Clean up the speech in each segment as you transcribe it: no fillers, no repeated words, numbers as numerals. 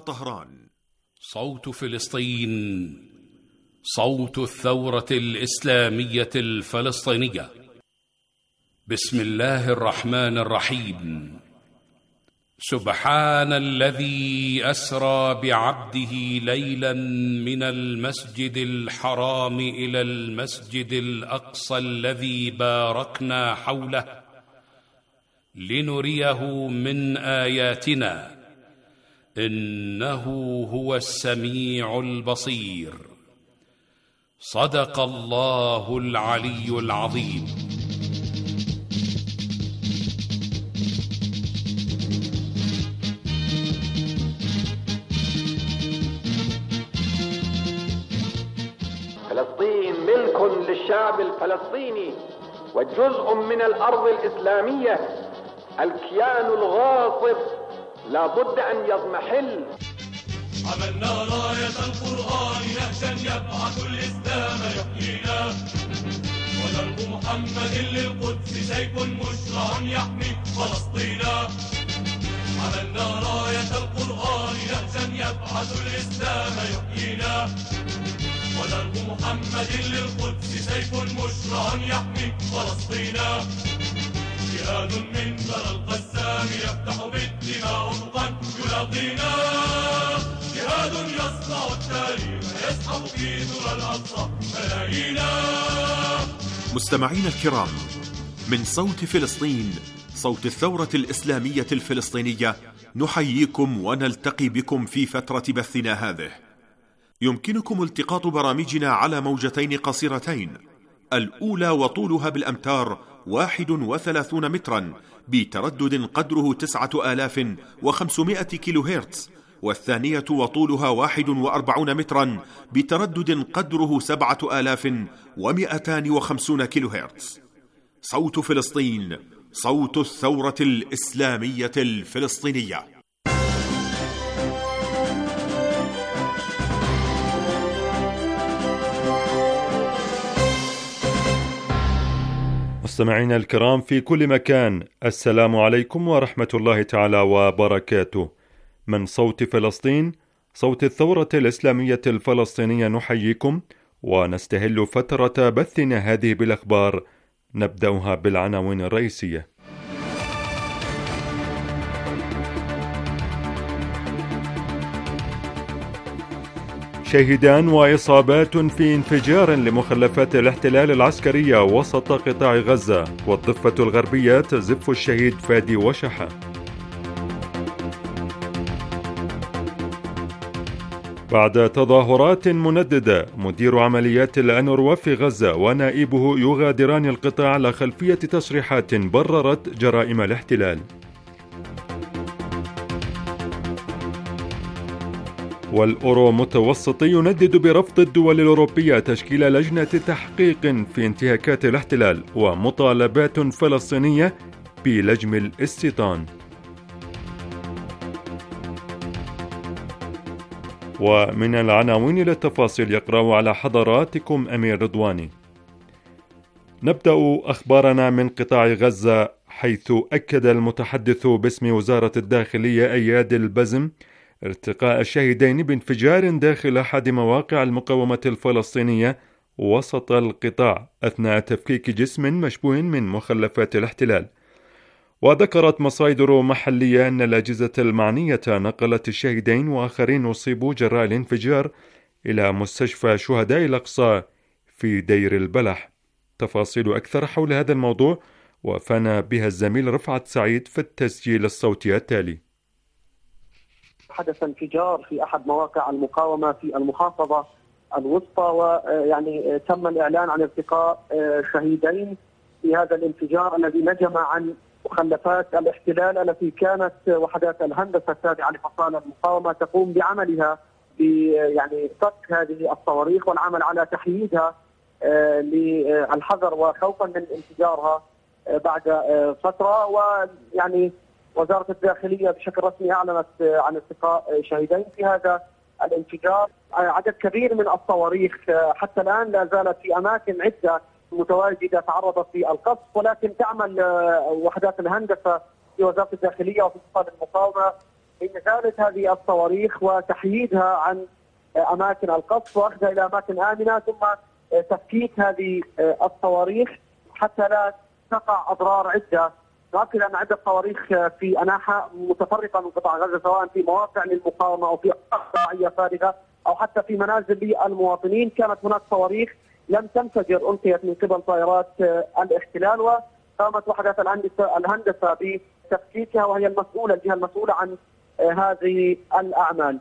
طهران. صوت فلسطين، صوت الثورة الإسلامية الفلسطينية. بسم الله الرحمن الرحيم. سبحان الذي أسرى بعبده ليلا من المسجد الحرام إلى المسجد الأقصى الذي باركنا حوله لنريه من آياتنا إنه هو السميع البصير. صدق الله العلي العظيم. فلسطين ملك للشعب الفلسطيني وجزء من الأرض الإسلامية. الكيان الغاصب لا بد أن يضمحل. عملنا راية القرآن نهجا يبعث الإسلام يحيينا، ودرب محمد للقدس سيف مشرع يحمي فلسطينا. عملنا راية القرآن نهجا يبعث الإسلام يحيينا، ودرب محمد للقدس سيف مشرع يحمي فلسطينا. جهاد من ثرى القسام يفتح بالدماء أفقا يلاقينا، جهاد يصنع التاريخ يسحب في ثرى الأقصى ملايينا. مستمعين الكرام، من صوت فلسطين، صوت الثورة الإسلامية الفلسطينية، نحييكم ونلتقي بكم في فترة بثنا هذه. يمكنكم التقاط برامجنا على موجتين قصيرتين، الأولى وطولها بالأمتار 31 مترا بتردد قدره 9500 كيلو هرتز، والثانية وطولها 41 مترا بتردد قدره 7250 كيلو هرتز. صوت فلسطين، صوت الثورة الإسلامية الفلسطينية. مستمعينا الكرام في كل مكان، السلام عليكم ورحمة الله تعالى وبركاته. من صوت فلسطين، صوت الثورة الإسلامية الفلسطينية، نحييكم ونستهل فترة بثنا هذه بالأخبار. نبدأها بالعناوين الرئيسية. شهدان وإصابات في انفجار لمخلفات الاحتلال العسكرية وسط قطاع غزة، والضفة الغربية تزف الشهيد فادي وشحة. بعد تظاهرات منددة، مدير عمليات الأنروا في غزة ونائبه يغادران القطاع على خلفية تصريحات بررت جرائم الاحتلال. والأورو متوسطي يندد برفض الدول الأوروبية تشكيل لجنة تحقيق في انتهاكات الاحتلال، ومطالبات فلسطينية بلجم الاستيطان. ومن العناوين للتفاصيل يقرأ على حضراتكم أمير رضواني. نبدأ أخبارنا من قطاع غزة، حيث أكد المتحدث باسم وزارة الداخلية أياد البزم ارتقاء الشهيدين بانفجار داخل أحد مواقع المقاومة الفلسطينية وسط القطاع أثناء تفكيك جسم مشبوه من مخلفات الاحتلال. وذكرت مصادر محلية أن الأجهزة المعنية نقلت الشهيدين وآخرين أصيبوا جراء الانفجار إلى مستشفى شهداء الأقصى في دير البلح. تفاصيل أكثر حول هذا الموضوع وفانا بها الزميل رفعت سعيد في التسجيل الصوتي التالي. حدث انفجار في أحد مواقع المقاومة في المحافظة الوسطى، ويعني تم الإعلان عن ارتقاء شهيدين في هذا الانفجار الذي نجم عن مخلفات الاحتلال التي كانت وحدات الهندسة التابعة لفصائل المقاومة تقوم بعملها يعني فك هذه الصواريخ والعمل على تحييدها للحذر وخوفا من انفجارها بعد فترة. ويعني وزارة الداخلية بشكل رسمي أعلنت عن ارتقاء شهيدين في هذا الانفجار. عدد كبير من الصواريخ حتى الآن لا زالت في أماكن عدة متواجدة تعرضت للقصف، ولكن تعمل وحدات الهندسة في وزارة الداخلية وفي فصائل المقاومة إزالة هذه الصواريخ وتحييدها عن أماكن القصف وأخذها إلى أماكن آمنة، ثم تفكيك هذه الصواريخ حتى لا تقع أضرار عدة. نؤكد أن عدة صواريخ في أنحاء متفرقة من قطاع غزة، سواء في مواقع للمقاومة أو في قطاعية فارغة أو حتى في منازل للمواطنين. كانت هناك صواريخ لم تنفجر ألقيت من قبل طائرات الاحتلال، وقامت وحدات الهندسة بتفكيكها، وهي الجهة المسؤولة عن هذه الأعمال.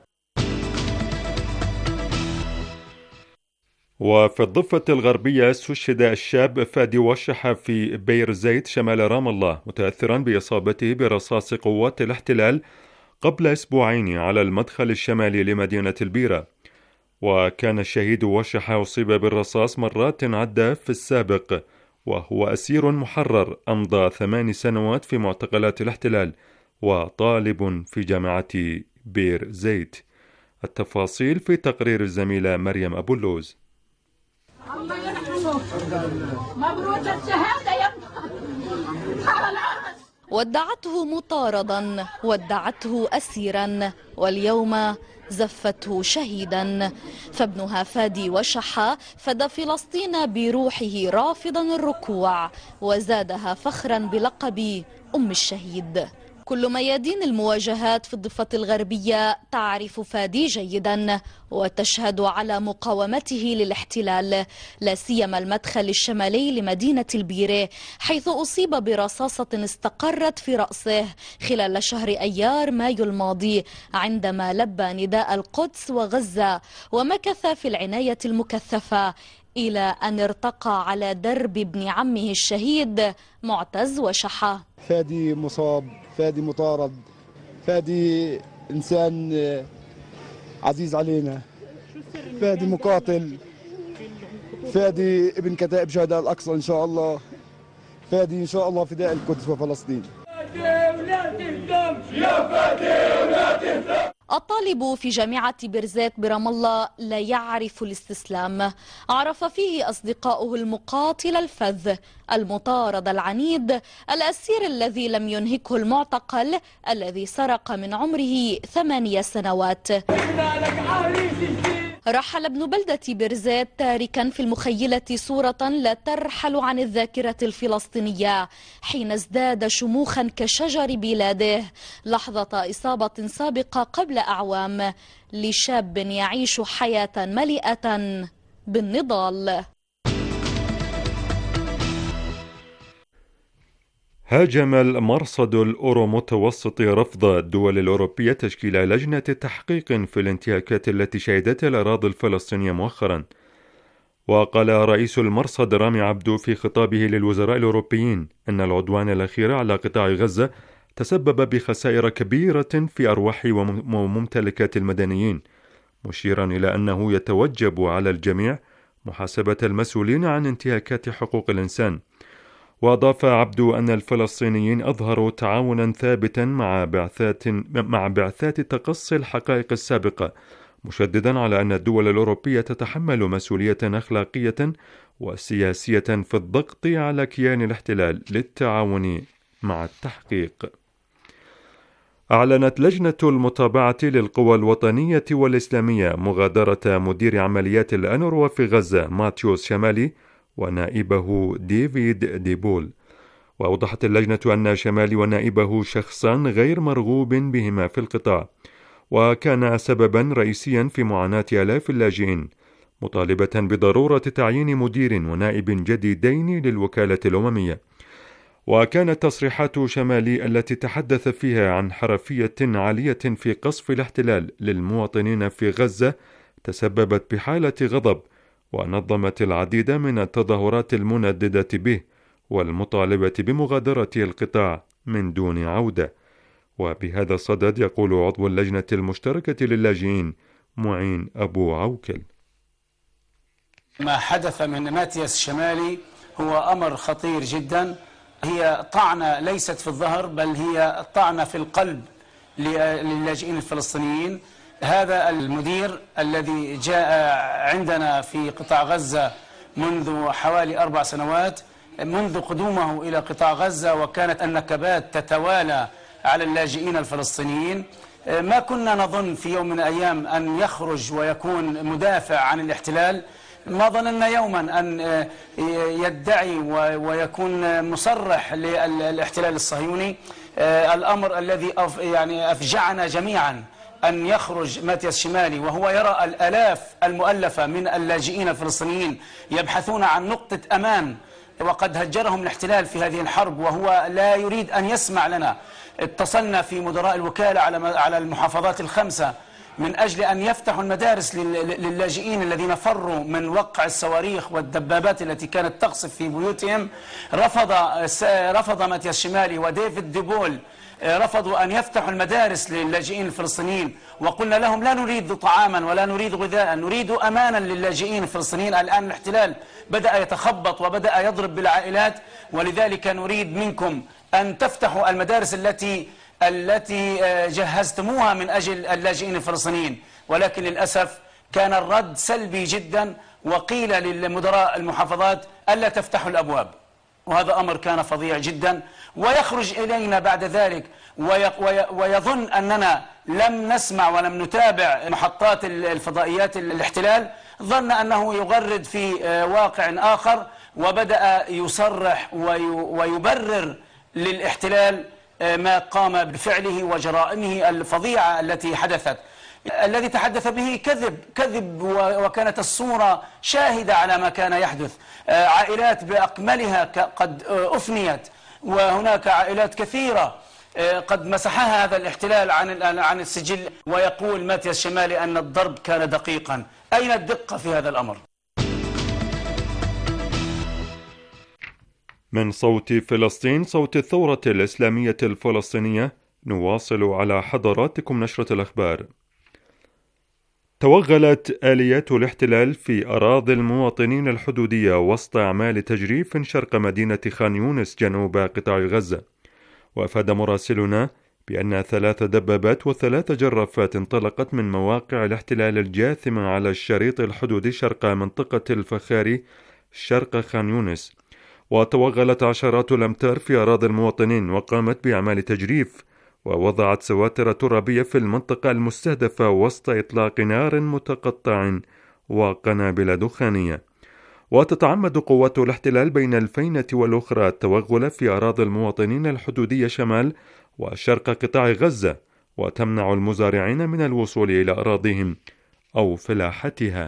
وفي الضفة الغربية استشهد الشاب فادي وشحة في بير زيت شمال رام الله متأثرا بإصابته برصاص قوات الاحتلال قبل أسبوعين على المدخل الشمالي لمدينة البيرة. وكان الشهيد وشحة أصيب بالرصاص مرات عدة في السابق، وهو أسير محرر أمضى 8 سنوات في معتقلات الاحتلال وطالب في جامعة بير زيت. التفاصيل في تقرير الزميلة مريم أبو اللوز. الله يرحمه، مبروك الشهادة يا ودعته مطاردا، ودعته أسيرا، واليوم زفته شهيدا. فابنها فادي وشحة فدى فلسطين بروحه رافضا الركوع، وزادها فخرا بلقب أم الشهيد. كل ميادين المواجهات في الضفة الغربية تعرف فادي جيدا، وتشهد على مقاومته للاحتلال، لا سيما المدخل الشمالي لمدينة البيرة، حيث أصيب برصاصة استقرت في رأسه خلال شهر أيار مايو الماضي عندما لبى نداء القدس وغزة، ومكث في العناية المكثفة إلى أن ارتقى على درب ابن عمه الشهيد معتز وشحة. فادي مصاب، فادي مطارد، فادي إنسان عزيز علينا، فادي مقاتل، فادي ابن كتائب شهداء الأقصى إن شاء الله، فادي إن شاء الله فداء القدس وفلسطين. الطالب في جامعة بيرزيت برام الله لا يعرف الاستسلام، عرف فيه أصدقاؤه المقاتل الفذ، المطارد العنيد، الأسير الذي لم ينهكه المعتقل، الذي سرق من عمره 8 سنوات. رحل ابن بلدة بيرزيت تاركا في المخيلة صورة لا ترحل عن الذاكرة الفلسطينية، حين ازداد شموخا كشجر بلاده لحظة إصابة سابقة قبل أعوام لشاب يعيش حياة مليئة بالنضال. هاجم المرصد الأورو-متوسطي رفض الدول الأوروبية تشكيل لجنة تحقيق في الانتهاكات التي شهدتها الأراضي الفلسطينية مؤخرا. وقال رئيس المرصد رامي عبدو في خطابه للوزراء الأوروبيين أن العدوان الأخير على قطاع غزة تسبب بخسائر كبيرة في أرواح وممتلكات المدنيين، مشيرا إلى أنه يتوجب على الجميع محاسبة المسؤولين عن انتهاكات حقوق الإنسان. وأضاف عبدو أن الفلسطينيين أظهروا تعاونا ثابتا مع بعثات تقصي الحقائق السابقة، مشددا على أن الدول الأوروبية تتحمل مسؤولية أخلاقية وسياسية في الضغط على كيان الاحتلال للتعاون مع التحقيق. أعلنت لجنة المتابعة للقوى الوطنية والإسلامية مغادرة مدير عمليات الأنروا في غزة ماتيوس شمالي ونائبه ديفيد ديبول. وأوضحت اللجنة أن شمالي ونائبه شخصان غير مرغوب بهما في القطاع، وكان سببا رئيسيا في معاناة آلاف اللاجئين، مطالبة بضرورة تعيين مدير ونائب جديدين للوكالة الأممية. وكانت تصريحات شمالي التي تحدث فيها عن حرفية عالية في قصف الاحتلال للمواطنين في غزة تسببت بحالة غضب، ونظمت العديد من التظاهرات المنددة به والمطالبة بمغادرة القطاع من دون عودة. وبهذا الصدد يقول عضو اللجنة المشتركة للاجئين معين أبو عوكل: ما حدث من ماتياس شمالي هو أمر خطير جدا، هي طعنة ليست في الظهر بل هي طعنة في القلب للاجئين الفلسطينيين. هذا المدير الذي جاء عندنا في قطاع غزة منذ حوالي 4 سنوات منذ قدومه إلى قطاع غزة، وكانت النكبات تتوالى على اللاجئين الفلسطينيين. ما كنا نظن في يوم من الأيام أن يخرج ويكون مدافع عن الاحتلال، ما ظننا يوما أن يدعي ويكون مصرح للاحتلال الصهيوني. الأمر الذي يعني أفجعنا جميعا أن يخرج ماتياس شمالي وهو يرى الآلاف المؤلفة من اللاجئين الفلسطينيين يبحثون عن نقطة أمان، وقد هجرهم الاحتلال في هذه الحرب وهو لا يريد أن يسمع لنا. اتصلنا في مدراء الوكالة على المحافظات الخمسة من أجل أن يفتحوا المدارس للاجئين الذين فروا من وقع الصواريخ والدبابات التي كانت تقصف في بيوتهم. رفض ماتياس شمالي وديفيد ديبول، رفضوا أن يفتحوا المدارس للاجئين الفلسطينيين، وقلنا لهم لا نريد طعاما ولا نريد غذاء، نريد أمانا للاجئين الفلسطينيين. الآن الاحتلال بدأ يتخبط وبدأ يضرب بالعائلات، ولذلك نريد منكم أن تفتحوا المدارس التي جهزتموها من أجل اللاجئين الفلسطينيين. ولكن للأسف كان الرد سلبي جدا، وقيل للمدراء المحافظات ألا تفتحوا الأبواب، وهذا أمر كان فظيع جدا. ويخرج إلينا بعد ذلك ويظن أننا لم نسمع ولم نتابع محطات الفضائيات الاحتلال، ظن أنه يغرد في واقع آخر، وبدأ يصرح ويبرر للاحتلال ما قام بفعله وجرائمه الفظيعة التي حدثت. الذي تحدث به كذب وكانت الصورة شاهدة على ما كان يحدث. عائلات بأكملها قد أفنيت، وهناك عائلات كثيرة قد مسحها هذا الاحتلال عن السجل. ويقول ماتياس شمالي أن الضرب كان دقيقا. أين الدقة في هذا الأمر؟ من صوت فلسطين، صوت الثورة الإسلامية الفلسطينية، نواصل على حضراتكم نشرة الأخبار. توغلت آليات الاحتلال في أراضي المواطنين الحدودية وسط أعمال تجريف شرق مدينة خان يونس جنوب قطاع غزة. وأفاد مراسلنا بأن 3 دبابات و3 جرافات انطلقت من مواقع الاحتلال الجاثمة على الشريط الحدودي شرق منطقة الفخاري شرق خان يونس، وتوغلت عشرات الأمتار في أراضي المواطنين وقامت بأعمال تجريف، ووضعت سواتر ترابية في المنطقة المستهدفة وسط إطلاق نار متقطع وقنابل دخانية. وتتعمد قوات الاحتلال بين الفينة والأخرى التوغل في أراضي المواطنين الحدودية شمال وشرق قطاع غزة، وتمنع المزارعين من الوصول إلى أراضيهم أو فلاحتها.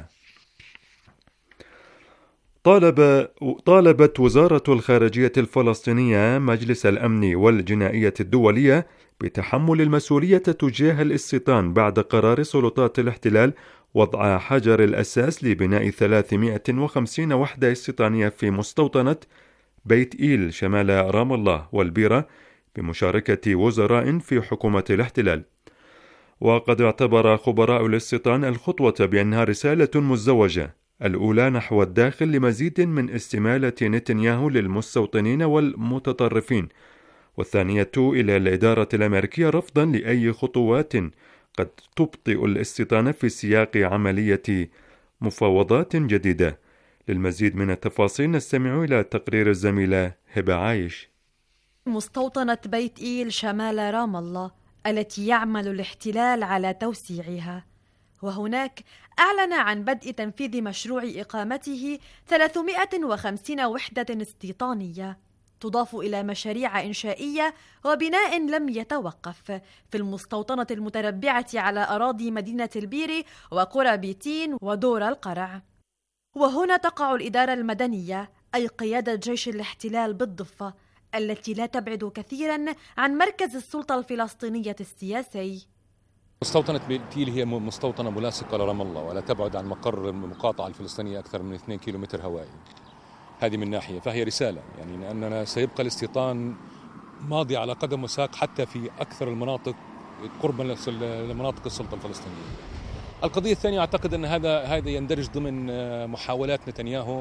طالبت وزارة الخارجية الفلسطينية مجلس الأمن والجنائية الدولية بتحمل المسؤولية تجاه الاستيطان بعد قرار سلطات الاحتلال وضع حجر الأساس لبناء 350 وحدة استيطانية في مستوطنة بيت إيل شمال رام الله والبيرة بمشاركة وزراء في حكومة الاحتلال. وقد اعتبر خبراء الاستيطان الخطوة بأنها رسالة مزدوجة، الأولى نحو الداخل لمزيد من استمالة نتنياهو للمستوطنين والمتطرفين، والثانية إلى الإدارة الأمريكية رفضا لأي خطوات قد تبطئ الاستيطان في سياق عملية مفاوضات جديدة. للمزيد من التفاصيل نستمع إلى تقرير الزميلة هبة عايش. مستوطنة بيت إيل شمال رام الله التي يعمل الاحتلال على توسيعها، وهناك أعلن عن بدء تنفيذ مشروع إقامته 350 وحدة استيطانية تضاف إلى مشاريع إنشائية وبناء لم يتوقف في المستوطنة المتربعة على أراضي مدينة البيري وقرى بيتين ودور القرع. وهنا تقع الإدارة المدنية أي قيادة جيش الاحتلال بالضفة التي لا تبعد كثيرا عن مركز السلطة الفلسطينية السياسي. مستوطنة بيت إيل هي مستوطنة ملاصقة لرام الله ولا تبعد عن مقر المقاطعة الفلسطينية أكثر من 2 كيلومتر هوائي. هذه من ناحية، فهي رسالة يعني أننا سيبقى الاستيطان ماضي على قدم وساق حتى في أكثر المناطق قربا لمناطق السلطة الفلسطينية. القضية الثانية أعتقد أن هذا يندرج ضمن محاولات نتنياهو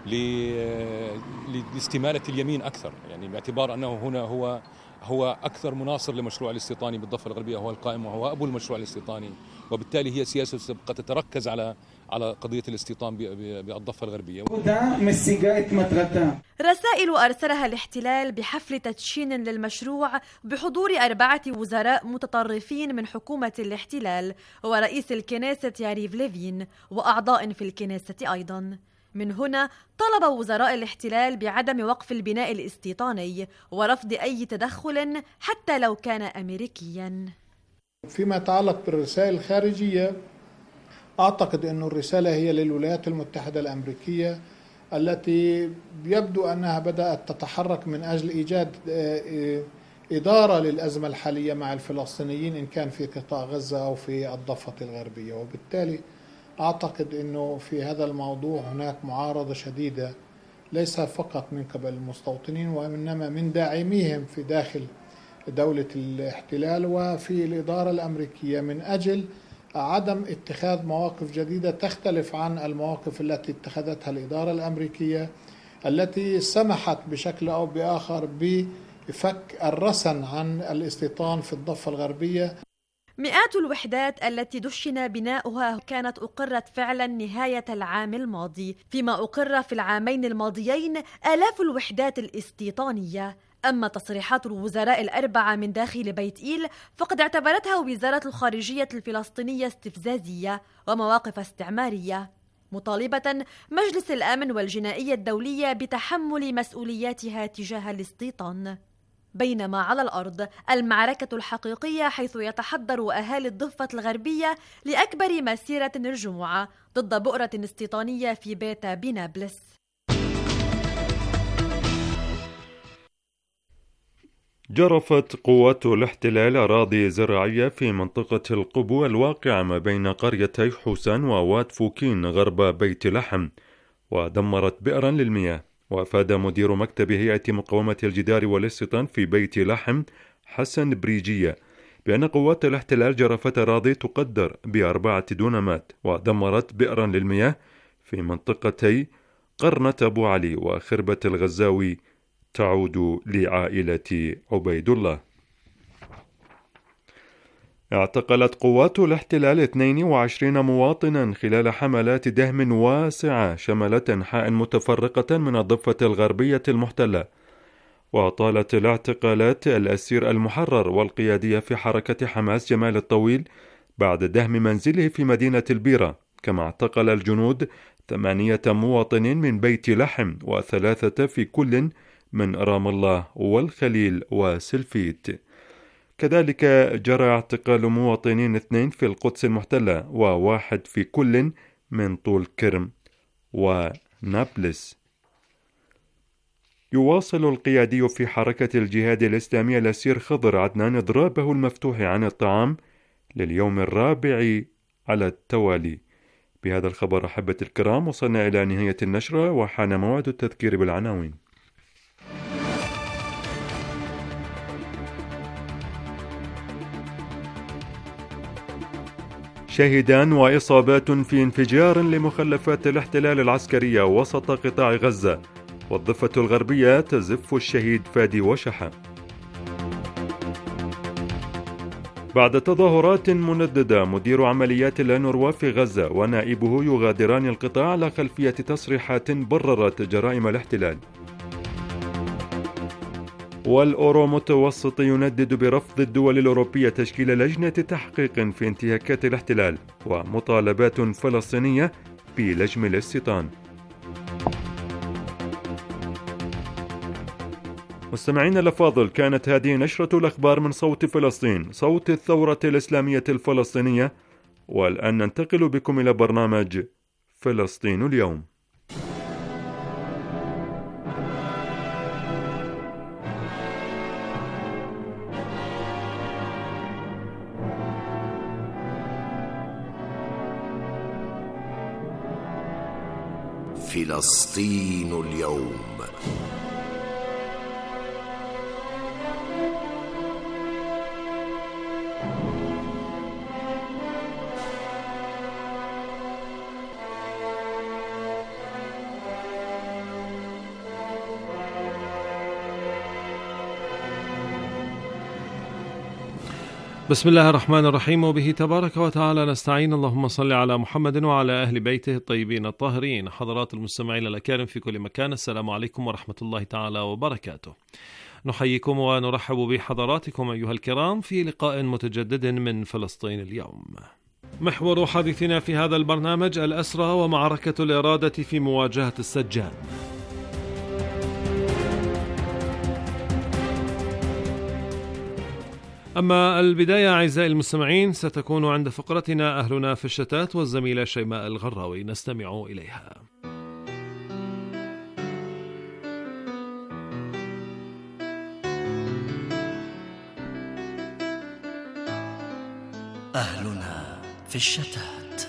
لاستمالة اليمين أكثر، يعني باعتبار أنه هنا هو أكثر مناصر لمشروع الاستيطاني بالضفة الغربية، هو القائم وهو أبو المشروع الاستيطاني، وبالتالي هي سياسة سبقة تتركز على قضية الاستيطان بالضفة الغربية. رسائل أرسلها الاحتلال بحفل تدشين للمشروع بحضور 4 وزراء متطرفين من حكومة الاحتلال ورئيس الكنيسة ياريف ليفين وأعضاء في الكنيسة أيضا. من هنا طلب وزراء الاحتلال بعدم وقف البناء الاستيطاني ورفض أي تدخل حتى لو كان أمريكيا. فيما يتعلق بالرسائل الخارجية، أعتقد أن الرسالة هي للولايات المتحدة الأمريكية التي يبدو أنها بدأت تتحرك من أجل إيجاد إدارة للأزمة الحالية مع الفلسطينيين إن كان في قطاع غزة أو في الضفة الغربية. وبالتالي أعتقد أنه في هذا الموضوع هناك معارضة شديدة ليس فقط من قبل المستوطنين وإنما من داعميهم في داخل دولة الاحتلال وفي الإدارة الأمريكية من أجل عدم اتخاذ مواقف جديدة تختلف عن المواقف التي اتخذتها الإدارة الأمريكية التي سمحت بشكل أو بآخر بفك الرسن عن الاستيطان في الضفة الغربية. مئات الوحدات التي دشن بناؤها كانت أقرت فعلا نهاية العام الماضي، فيما أقر في العامين الماضيين آلاف الوحدات الاستيطانية. أما تصريحات الوزراء ال4 من داخل بيت إيل فقد اعتبرتها وزارة الخارجية الفلسطينية استفزازية ومواقف استعمارية، مطالبة مجلس الأمن والجنائية الدولية بتحمل مسؤولياتها تجاه الاستيطان. بينما على الأرض المعركة الحقيقية، حيث يتحضر أهالي الضفة الغربية لأكبر مسيرة رجوع ضد بؤرة استيطانية في بيت بنابلس. جرفت قوات الاحتلال أراضي زراعية في منطقة القبو الواقعة ما بين قريتي حوسان وواد فوكين غرب بيت لحم، ودمرت بئرا للمياه. وأفاد مدير مكتب هيئة مقاومة الجدار والاستيطان في بيت لحم حسن بريجية بأن قوات الاحتلال جرفت أراضي تقدر ب4 دونمات ودمرت بئرا للمياه في منطقتي قرنة أبو علي وخربة الغزاوي تعود لعائلة عبيد الله. اعتقلت قوات الاحتلال 22 مواطنا خلال حملات دهم واسعة شملت أنحاء متفرقة من الضفة الغربية المحتلة. وطالت الاعتقالات الأسير المحرر والقيادية في حركة حماس جمال الطويل بعد دهم منزله في مدينة البيرة. كما اعتقل الجنود 8 مواطنين من بيت لحم و3 في كل من رام الله والخليل وسلفيت. كذلك جرى اعتقال مواطنين 2 في القدس المحتلة و1 في كل من طول كرم ونابلس. يواصل القيادي في حركة الجهاد الإسلامي الأسير خضر عدنان إضرابه المفتوح عن الطعام لليوم الرابع على التوالي. بهذا الخبر أحبة الكرام وصلنا إلى نهاية النشرة وحان موعد التذكير بالعناوين. شهدان وإصابات في انفجار لمخلفات الاحتلال العسكرية وسط قطاع غزة، والضفة الغربية تزف الشهيد فادي وشحة. بعد تظاهرات منددة مدير عمليات الأنوروا في غزة ونائبه يغادران القطاع على خلفية تصريحات بررت جرائم الاحتلال. والأورو متوسط يندد برفض الدول الأوروبية تشكيل لجنة تحقيق في انتهاكات الاحتلال ومطالبات فلسطينية بلجم الاستيطان. مستمعين الأفاضل، كانت هذه نشرة الأخبار من صوت فلسطين، صوت الثورة الإسلامية الفلسطينية. والآن ننتقل بكم إلى برنامج فلسطين اليوم. فلسطين اليوم. بسم الله الرحمن الرحيم، وبه تبارك وتعالى نستعين. اللهم صل على محمد وعلى أهل بيته الطيبين الطاهرين. حضرات المستمعين الأكارم في كل مكان، السلام عليكم ورحمة الله تعالى وبركاته. نحييكم ونرحب بحضراتكم أيها الكرام في لقاء متجدد من فلسطين اليوم. محور حديثنا في هذا البرنامج الأسرى ومعركة الإرادة في مواجهة السجان. أما البداية أعزائي المستمعين ستكون عند فقرتنا أهلنا في الشتات والزميلة شيماء الغراوي، نستمع إليها. أهلنا في الشتات.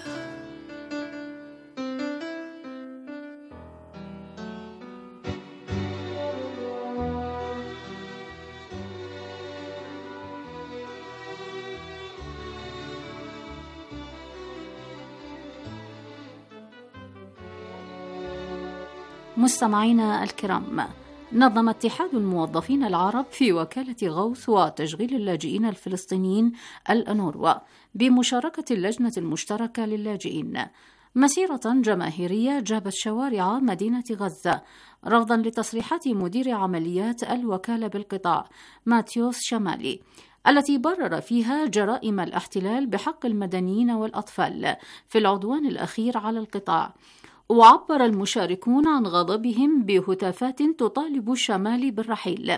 مستمعينا الكرام، نظم اتحاد الموظفين العرب في وكالة غوث وتشغيل اللاجئين الفلسطينيين الأنوروا بمشاركة اللجنة المشتركة للاجئين مسيرة جماهيرية جابت شوارع مدينة غزة رفضا لتصريحات مدير عمليات الوكالة بالقطاع ماتيوس شمالي، التي برر فيها جرائم الاحتلال بحق المدنيين والأطفال في العدوان الأخير على القطاع. وعبر المشاركون عن غضبهم بهتافات تطالب الشمال بالرحيل،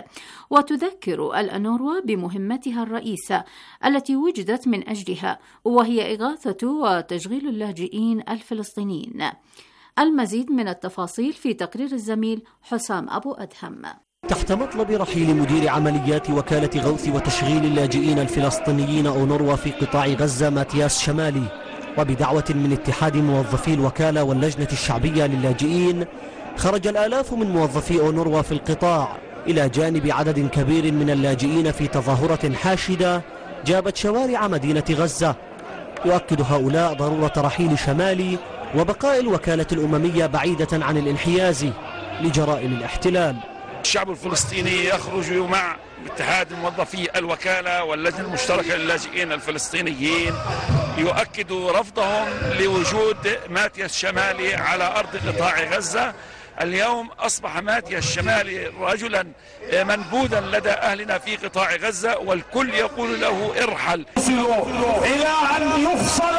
وتذكر الأنوروا بمهمتها الرئيسة التي وجدت من أجلها، وهي إغاثة وتشغيل اللاجئين الفلسطينيين. المزيد من التفاصيل في تقرير الزميل حسام أبو أدهم. تحت مطلب رحيل مدير عمليات وكالة غوث وتشغيل اللاجئين الفلسطينيين أونروا في قطاع غزة ماتياس شمالي، وبدعوة من اتحاد موظفي الوكالة واللجنة الشعبية للاجئين، خرج الآلاف من موظفي أونروا في القطاع إلى جانب عدد كبير من اللاجئين في تظاهرة حاشدة جابت شوارع مدينة غزة. يؤكد هؤلاء ضرورة رحيل شمالي وبقاء الوكالة الأممية بعيدة عن الانحياز لجرائم الاحتلال. الشعب الفلسطيني يخرج مع اتحاد موظفي الوكالة واللجنة المشتركة للاجئين الفلسطينيين يؤكد رفضهم لوجود ماتياس شمالي على أرض قطاع غزة. اليوم أصبح ماتياس شمالي رجلا منبوذا لدى أهلنا في قطاع غزة، والكل يقول له ارحل إلى أن يفصل.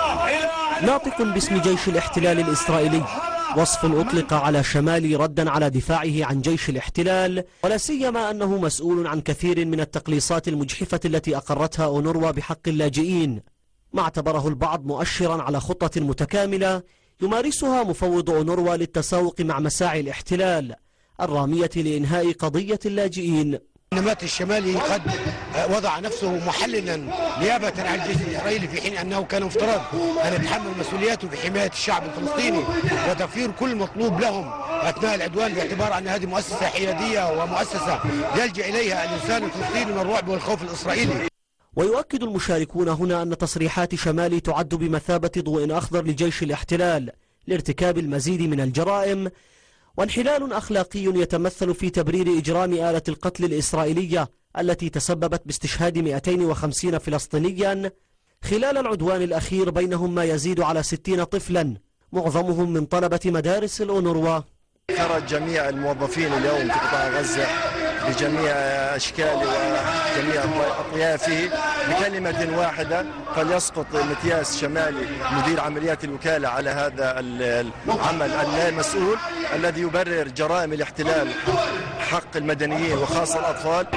ناطق باسم جيش الاحتلال الإسرائيلي، وصف أطلق على شمالي ردا على دفاعه عن جيش الاحتلال، ولا سيما أنه مسؤول عن كثير من التقليصات المجحفة التي أقرتها أونروا بحق اللاجئين، ما اعتبره البعض مؤشرا على خطة متكاملة يمارسها مفوض أونروا للتساوق مع مساعي الاحتلال الرامية لإنهاء قضية اللاجئين. ماتياس الشمالي قد وضع نفسه محللا نيابة عن الجيش الإسرائيلي، في حين أنه كان مفترض أن يتحمل مسؤولياته في حماية الشعب الفلسطيني وتوفير كل مطلوب لهم أثناء العدوان، باعتبار أن هذه مؤسسة حيادية ومؤسسة يلجأ إليها الإنسان الفلسطيني من الرعب والخوف الإسرائيلي. ويؤكد المشاركون هنا أن تصريحات شمالي تعد بمثابة ضوء أخضر لجيش الاحتلال لارتكاب المزيد من الجرائم، وانحلال أخلاقي يتمثل في تبرير إجرام آلة القتل الإسرائيلية التي تسببت باستشهاد 250 فلسطينيا خلال العدوان الأخير، بينهم ما يزيد على 60 طفلا معظمهم من طلبة مدارس الأونروا. خرج جميع الموظفين اليوم في قطاع غزة بجميع أشكاله وجميع أطيافه بكلمة واحدة: فليسقط ماتياس شمالي مدير عمليات الوكالة على هذا العمل المسؤول الذي يبرر جرائم الاحتلال حق المدنيين وخاصة الأطفال.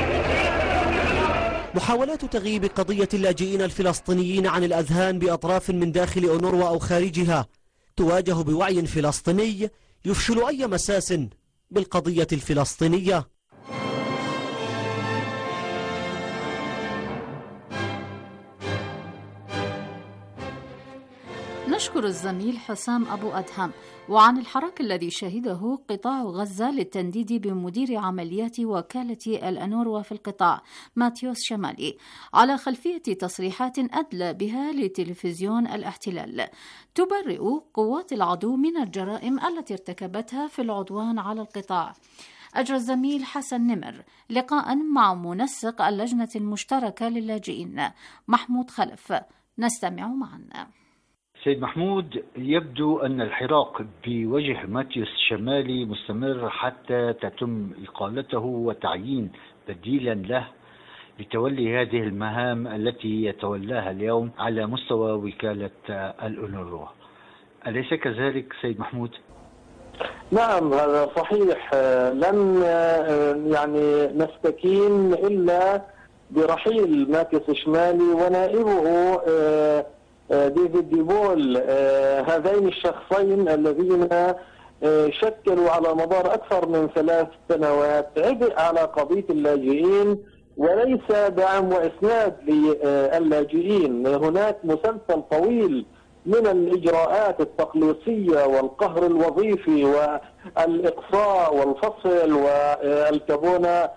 محاولات تغييب قضية اللاجئين الفلسطينيين عن الأذهان بأطراف من داخل أونروا أو خارجها تواجه بوعي فلسطيني يفشل أي مساس بالقضية الفلسطينية. نشكر الزميل حسام أبو أدهم. وعن الحراك الذي شهده قطاع غزة للتنديد بمدير عمليات وكالة الأنوروا في القطاع ماتيوس شمالي على خلفية تصريحات أدلى بها لتلفزيون الاحتلال تبرئ قوات العدو من الجرائم التي ارتكبتها في العدوان على القطاع. أجرى الزميل حسن نمر لقاء مع منسق اللجنة المشتركة للاجئين محمود خلف. نستمع معا. سيد محمود، يبدو أن الحراك بوجه ماتيوس الشمالي مستمر حتى تتم إقالته وتعيين بديلا له لتولي هذه المهام التي يتولاها اليوم على مستوى وكالة الأونروا. أليس كذلك سيد محمود؟ نعم، هذا صحيح. لن يعني نستكين إلا برحيل ماتيوس الشمالي ونائبه ديفيد ديبول. هذين الشخصين الذين شكلوا على مدار أكثر من 3 سنوات عبء على قضية اللاجئين وليس دعم وإسناد للاجئين. هناك مسلسل طويل من الإجراءات التقليصية والقهر الوظيفي والإقصاء والفصل والكابونة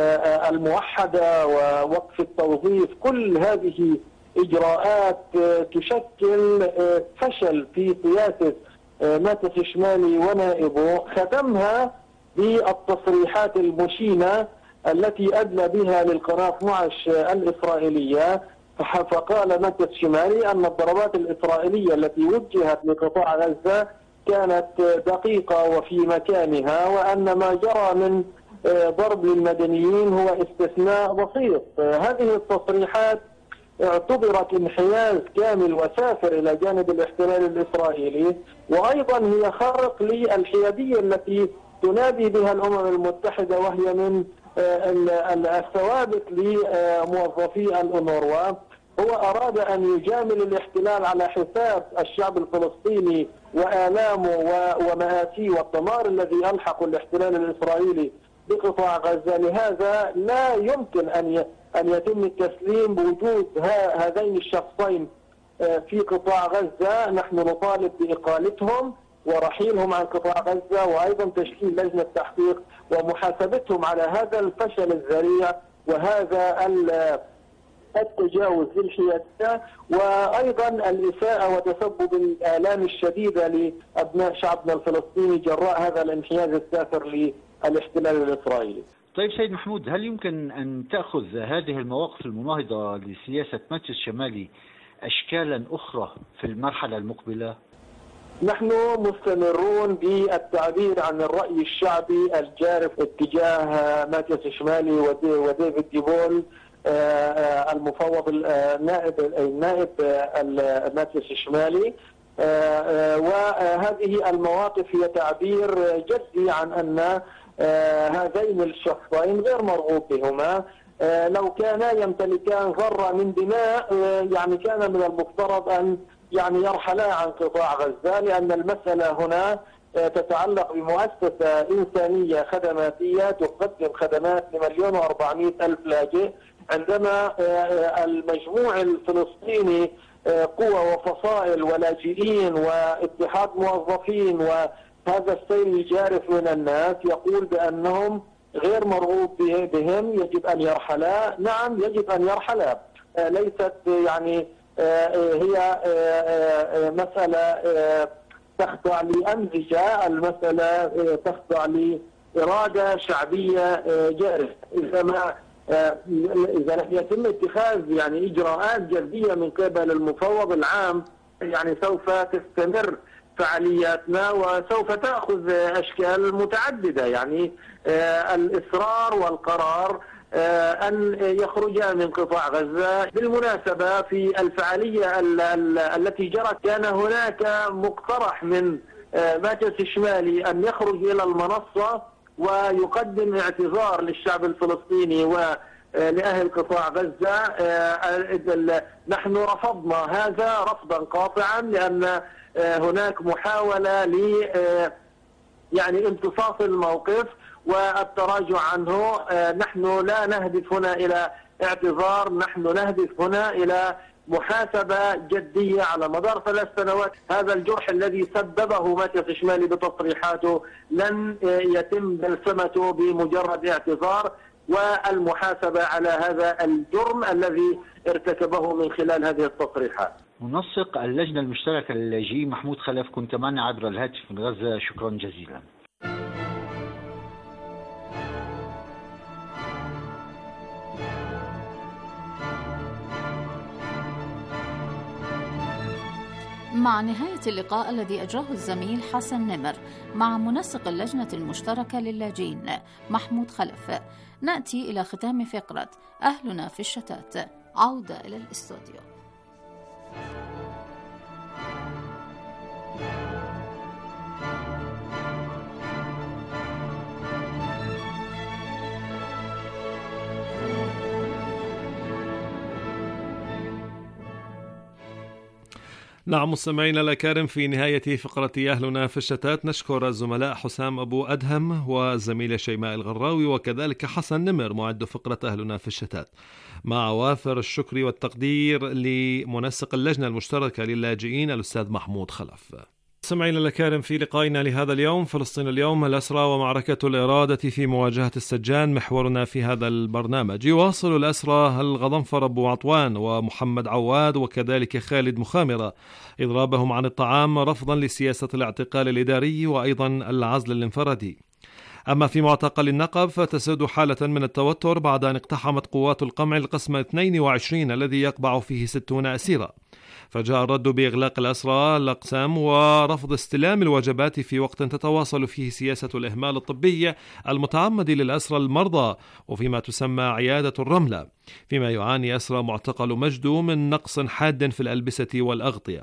الموحدة ووقف التوظيف. كل هذه إجراءات تشكل فشل في سياسة ماتيوس الشمالي ونائبه، ختمها بالتصريحات المشينة التي أدلى بها للقناة 12 الإسرائيلية. فقال ماتيوس الشمالي أن الضربات الإسرائيلية التي وجهت لقطاع غزة كانت دقيقة وفي مكانها، وأن ما جرى من ضرب للمدنيين هو استثناء بسيط. هذه التصريحات اعتبرت انحياز كامل وسافر إلى جانب الاحتلال الإسرائيلي، وأيضا هي خارق للحيادية التي تنادي بها الأمم المتحدة، وهي من الثوابت لموظفي الأونروا. هو أراد أن يجامل الاحتلال على حساب الشعب الفلسطيني وآلامه ومآسيه والدمار الذي ألحق الاحتلال الإسرائيلي بقطاع غزة. لهذا لا يمكن أن يتم التسليم بوجود هذين الشخصين في قطاع غزة. نحن نطالب بإقالتهم ورحيلهم عن قطاع غزة، وأيضا تشكيل لجنة تحقيق ومحاسبتهم على هذا الفشل الذريع وهذا التجاوز للحيادية، وأيضا الإساءة وتسبب الآلام الشديدة لأبناء شعبنا الفلسطيني جراء هذا الانحياز السافر للاحتلال الإسرائيلي. طيب سيد محمود، هل يمكن أن تأخذ هذه المواقف المناهضة لسياسة ماتيوس الشمالي أشكالا أخرى في المرحلة المقبلة؟ نحن مستمرون بالتعبير عن الرأي الشعبي الجارف اتجاه ماتيوس الشمالي وديفيد ديبول المفوض النائب ماتيوس الشمالي. وهذه المواقف هي تعبير جدي عن أن هذين الشخصين غير مرغوب بهما. لو كانا يمتلكان ذرة من دماء يعني كان من المفترض أن يرحلا عن قطاع غزة، لأن المسألة هنا تتعلق بمؤسسة إنسانية خدماتية تقدم خدمات ل1,400,000 لاجئ. عندما المجموع الفلسطيني قوى وفصائل ولاجئين واتحاد موظفين وهذا السيل الجارف من الناس يقول بأنهم غير مرغوب بهم، يجب أن يرحلا. نعم، يجب أن يرحلا. ليست هي مسألة تخضع لأمزجة، المسألة تخضع لإرادة شعبية جارفة. إذا لم يتم اتخاذ إجراءات جدية من قبل المفوض العام سوف تستمر فعالياتنا وسوف تأخذ أشكال متعددة. الإصرار والقرار أن يخرج من قطاع غزة. بالمناسبة في الفعالية التي جرت كان هناك مقترح من ماتيوس الشمالي أن يخرج إلى المنصة ويقدم اعتذار للشعب الفلسطيني ولأهل قطاع غزة. نحن رفضنا هذا رفضا قاطعا، لأن هناك محاولة امتصاص الموقف والتراجع عنه. نحن لا نهدف هنا إلى اعتذار، نحن نهدف هنا إلى محاسبة جدية على مدار 3 سنوات. هذا الجرح الذي سببه ماتيوس الشمالي بتصريحاته لن يتم بلسمته بمجرد اعتذار، والمحاسبة على هذا الجرم الذي ارتكبه من خلال هذه التصريحات. منسق اللجنة المشتركة للاجئين محمود خلف، كنت معنا عبر الهاتف من غزة، شكرا جزيلا. ومع نهاية اللقاء الذي أجراه الزميل حسن نمر مع منسق اللجنة المشتركة للاجئين محمود خلف، نأتي إلى ختام فقرة أهلنا في الشتات. عودة إلى الاستوديو. نعم مستمعينا الأكارم، في نهاية فقرة أهلنا في الشتات نشكر الزملاء حسام أبو أدهم والزميلة شيماء الغراوي وكذلك حسن نمر معد فقرة أهلنا في الشتات، مع وافر الشكر والتقدير لمنسق اللجنة المشتركة للاجئين الأستاذ محمود خلف. سمعينا الأكارم، في لقائنا لهذا اليوم فلسطين اليوم، الأسرى ومعركة الإرادة في مواجهة السجان محورنا في هذا البرنامج. يواصل الأسرى الغضنفر أبو عطوان ومحمد عواد وكذلك خالد مخامرة إضرابهم عن الطعام رفضا لسياسة الاعتقال الإداري وأيضا العزل الانفرادي. أما في معتقل النقب فتسود حالة من التوتر بعد أن اقتحمت قوات القمع القسم 22 الذي يقبع فيه 60 أسيرا، فجاء الرد بإغلاق الأسرى الأقسام ورفض استلام الوجبات في وقت تتواصل فيه سياسة الإهمال الطبي المتعمد للأسرى المرضى وفيما تسمى عيادة الرملة، فيما يعاني أسرى معتقل مجدو من نقص حاد في الألبسة والأغطية.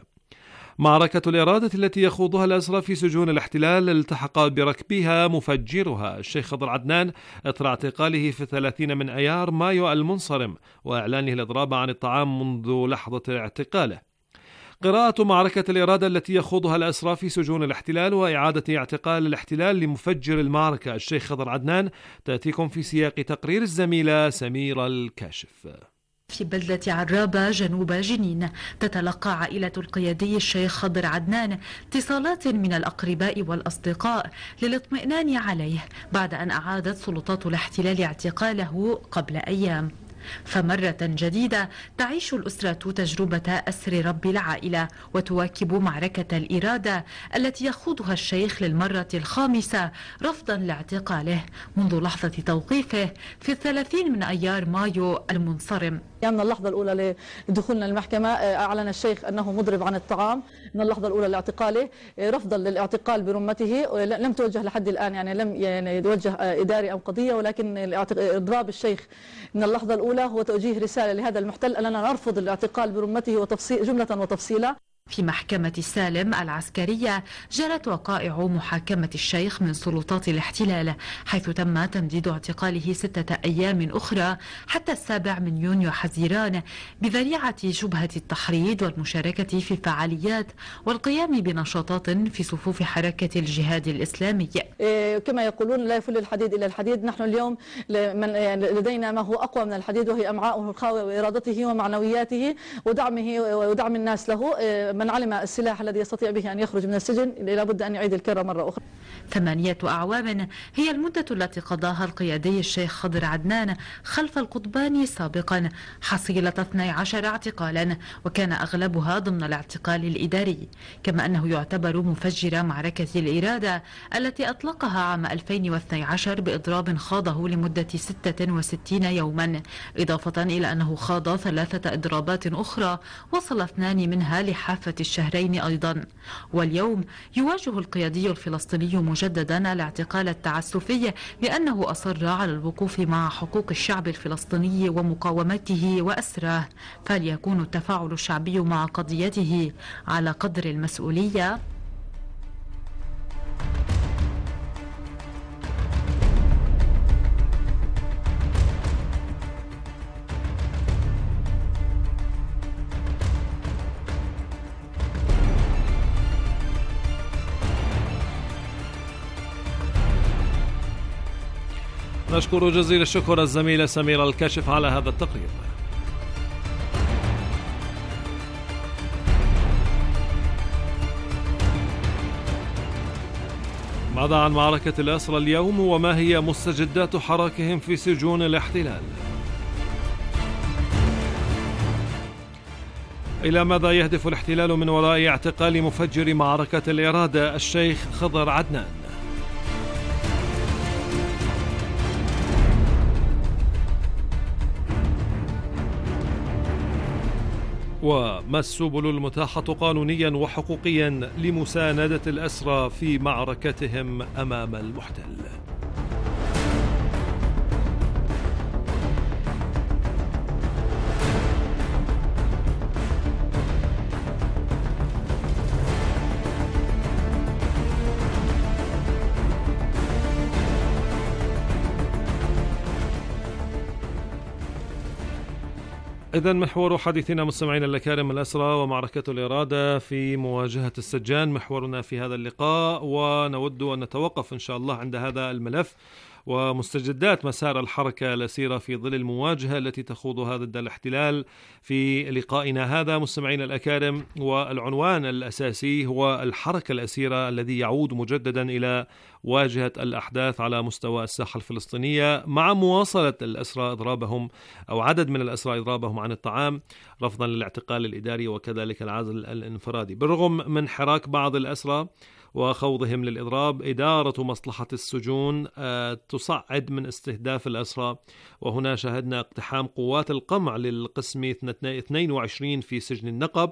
معركة الإرادة التي يخوضها الأسرى في سجون الاحتلال التحق بركبها مفجرها الشيخ خضر عدنان إثر اعتقاله في 30 من أيار مايو المنصرم وإعلانه الإضراب عن الطعام منذ لحظة اعتقاله. قراءة معركة الإرادة التي يخوضها الأسرى في سجون الاحتلال وإعادة اعتقال الاحتلال لمفجر المعركة الشيخ خضر عدنان تأتيكم في سياق تقرير الزميلة سميرة الكاشف. في بلدة عرابة جنوب جنين تتلقى عائلة القيادي الشيخ خضر عدنان اتصالات من الأقرباء والأصدقاء للاطمئنان عليه بعد أن أعادت سلطات الاحتلال اعتقاله قبل أيام. فمرة جديدة تعيش الأسرة تجربة أسر رب العائلة وتواكب معركة الإرادة التي يخوضها الشيخ للمرة الخامسة رفضا لاعتقاله منذ لحظة توقيفه في 30 من أيار مايو المنصرم. من اللحظة الأولى لدخولنا المحكمة أعلن الشيخ أنه مضرب عن الطعام، من اللحظة الأولى لاعتقاله رفضا للاعتقال برمته، لم توجه لحد الآن لم يوجه إداري أو قضية، ولكن إضراب الشيخ من اللحظة الأولى هو توجيه رسالة لهذا المحتل أننا نرفض الاعتقال برمته جملة وتفصيلا. في محكمة السالم العسكرية جرت وقائع محاكمة الشيخ من سلطات الاحتلال، حيث تم تمديد اعتقاله 6 أيام أخرى حتى 7 من يونيو حزيران بذريعة شبهة التحريض والمشاركة في الفعاليات والقيام بنشاطات في صفوف حركة الجهاد الإسلامي. كما يقولون لا يفل الحديد إلا الحديد، نحن اليوم لدينا ما هو أقوى من الحديد وهي أمعاؤه الخاوية وإرادته ومعنوياته ودعمه ودعم الناس له. من علم السلاح الذي يستطيع به أن يخرج من السجن لابد أن يعيد الكرة مرة أخرى. 8 أعوام هي المدة التي قضاها القيادي الشيخ خضر عدنان خلف القضبان سابقا، حصيلة 12 اعتقالا وكان أغلبها ضمن الاعتقال الإداري، كما أنه يعتبر مفجر معركة الإرادة التي أطلقها عام 2012 بإضراب خاضه لمدة 66 يوما، إضافة إلى أنه خاض 3 إضرابات أخرى وصل 2 منها لحافة الشهرين أيضا. واليوم يواجه القيادي الفلسطيني مجددا الاعتقال التعسفي لأنه أصر على الوقوف مع حقوق الشعب الفلسطيني ومقاومته وأسراه، فليكون التفاعل الشعبي مع قضيته على قدر المسؤولية. نشكر جزيل الشكر الزميلة سميرة الكاشف على هذا التقرير. ماذا عن معركة الأسرى اليوم وما هي مستجدات حراكهم في سجون الاحتلال؟ إلى ماذا يهدف الاحتلال من وراء اعتقال مفجر معركة الإرادة الشيخ خضر عدنان؟ وما السبل المتاحة قانونيا وحقوقيا لمساندة الأسرى في معركتهم أمام المحتل؟ إذن محور حديثنا مستمعينا الأكارم الأسرى ومعركة الإرادة في مواجهة السجان محورنا في هذا اللقاء، ونود أن نتوقف إن شاء الله عند هذا الملف ومستجدات مسار الحركة الأسيرة في ظل المواجهة التي تخوضها ضد الاحتلال في لقائنا هذا مستمعينا الأكارم. والعنوان الأساسي هو الحركة الأسيرة الذي يعود مجددا إلى واجهة الأحداث على مستوى الساحة الفلسطينية مع مواصلة الأسرى إضرابهم أو عدد من الأسرى إضرابهم عن الطعام رفضا للاعتقال الإداري وكذلك العزل الانفرادي. بالرغم من حراك بعض الأسرى وخوضهم للإضراب، إدارة مصلحة السجون تصعد من استهداف الأسرى، وهنا شاهدنا اقتحام قوات القمع للقسم 22 في سجن النقب.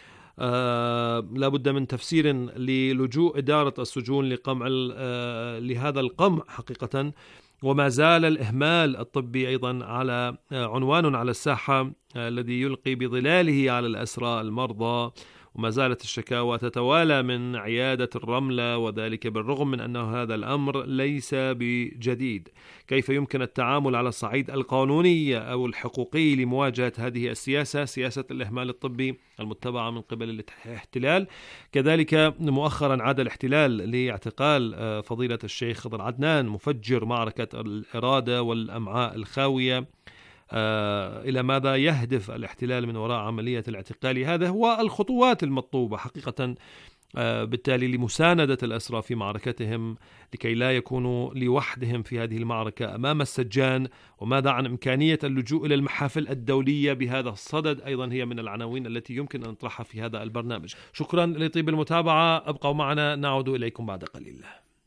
لابد من تفسير للجوء إدارة السجون لقمع لهذا القمع حقيقة، وما زال الإهمال الطبي أيضا على عنوان على الساحة الذي يلقي بظلاله على الأسرى المرضى، وما زالت الشكاوى تتوالى من عيادة الرملة، وذلك بالرغم من أن هذا الأمر ليس بجديد. كيف يمكن التعامل على الصعيد القانوني أو الحقوقي لمواجهة هذه السياسة، سياسة الإهمال الطبي المتبعة من قبل الاحتلال؟ كذلك مؤخرا عاد الاحتلال لاعتقال فضيلة الشيخ خضر عدنان مفجر معركة الإرادة والأمعاء الخاوية. إلى ماذا يهدف الاحتلال من وراء عملية الاعتقال؟ هذا هو الخطوات المطلوبة حقيقة بالتالي لمساندة الأسرى في معركتهم لكي لا يكونوا لوحدهم في هذه المعركة أمام السجان. وماذا عن إمكانية اللجوء إلى المحافل الدولية بهذا الصدد؟ أيضا هي من العناوين التي يمكن أن نطرحها في هذا البرنامج. شكرا لطيب المتابعة، أبقوا معنا، نعود إليكم بعد قليل.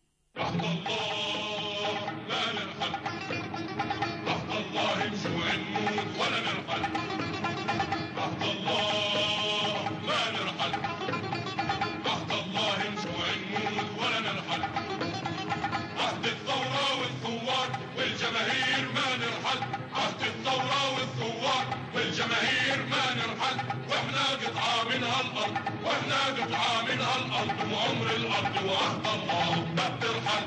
والجماهير ما نرحل، واحنا قطعة منها الأرض، واحنا قطعة منها الأرض، وعمر الأرض وعهد الله ما بترحل.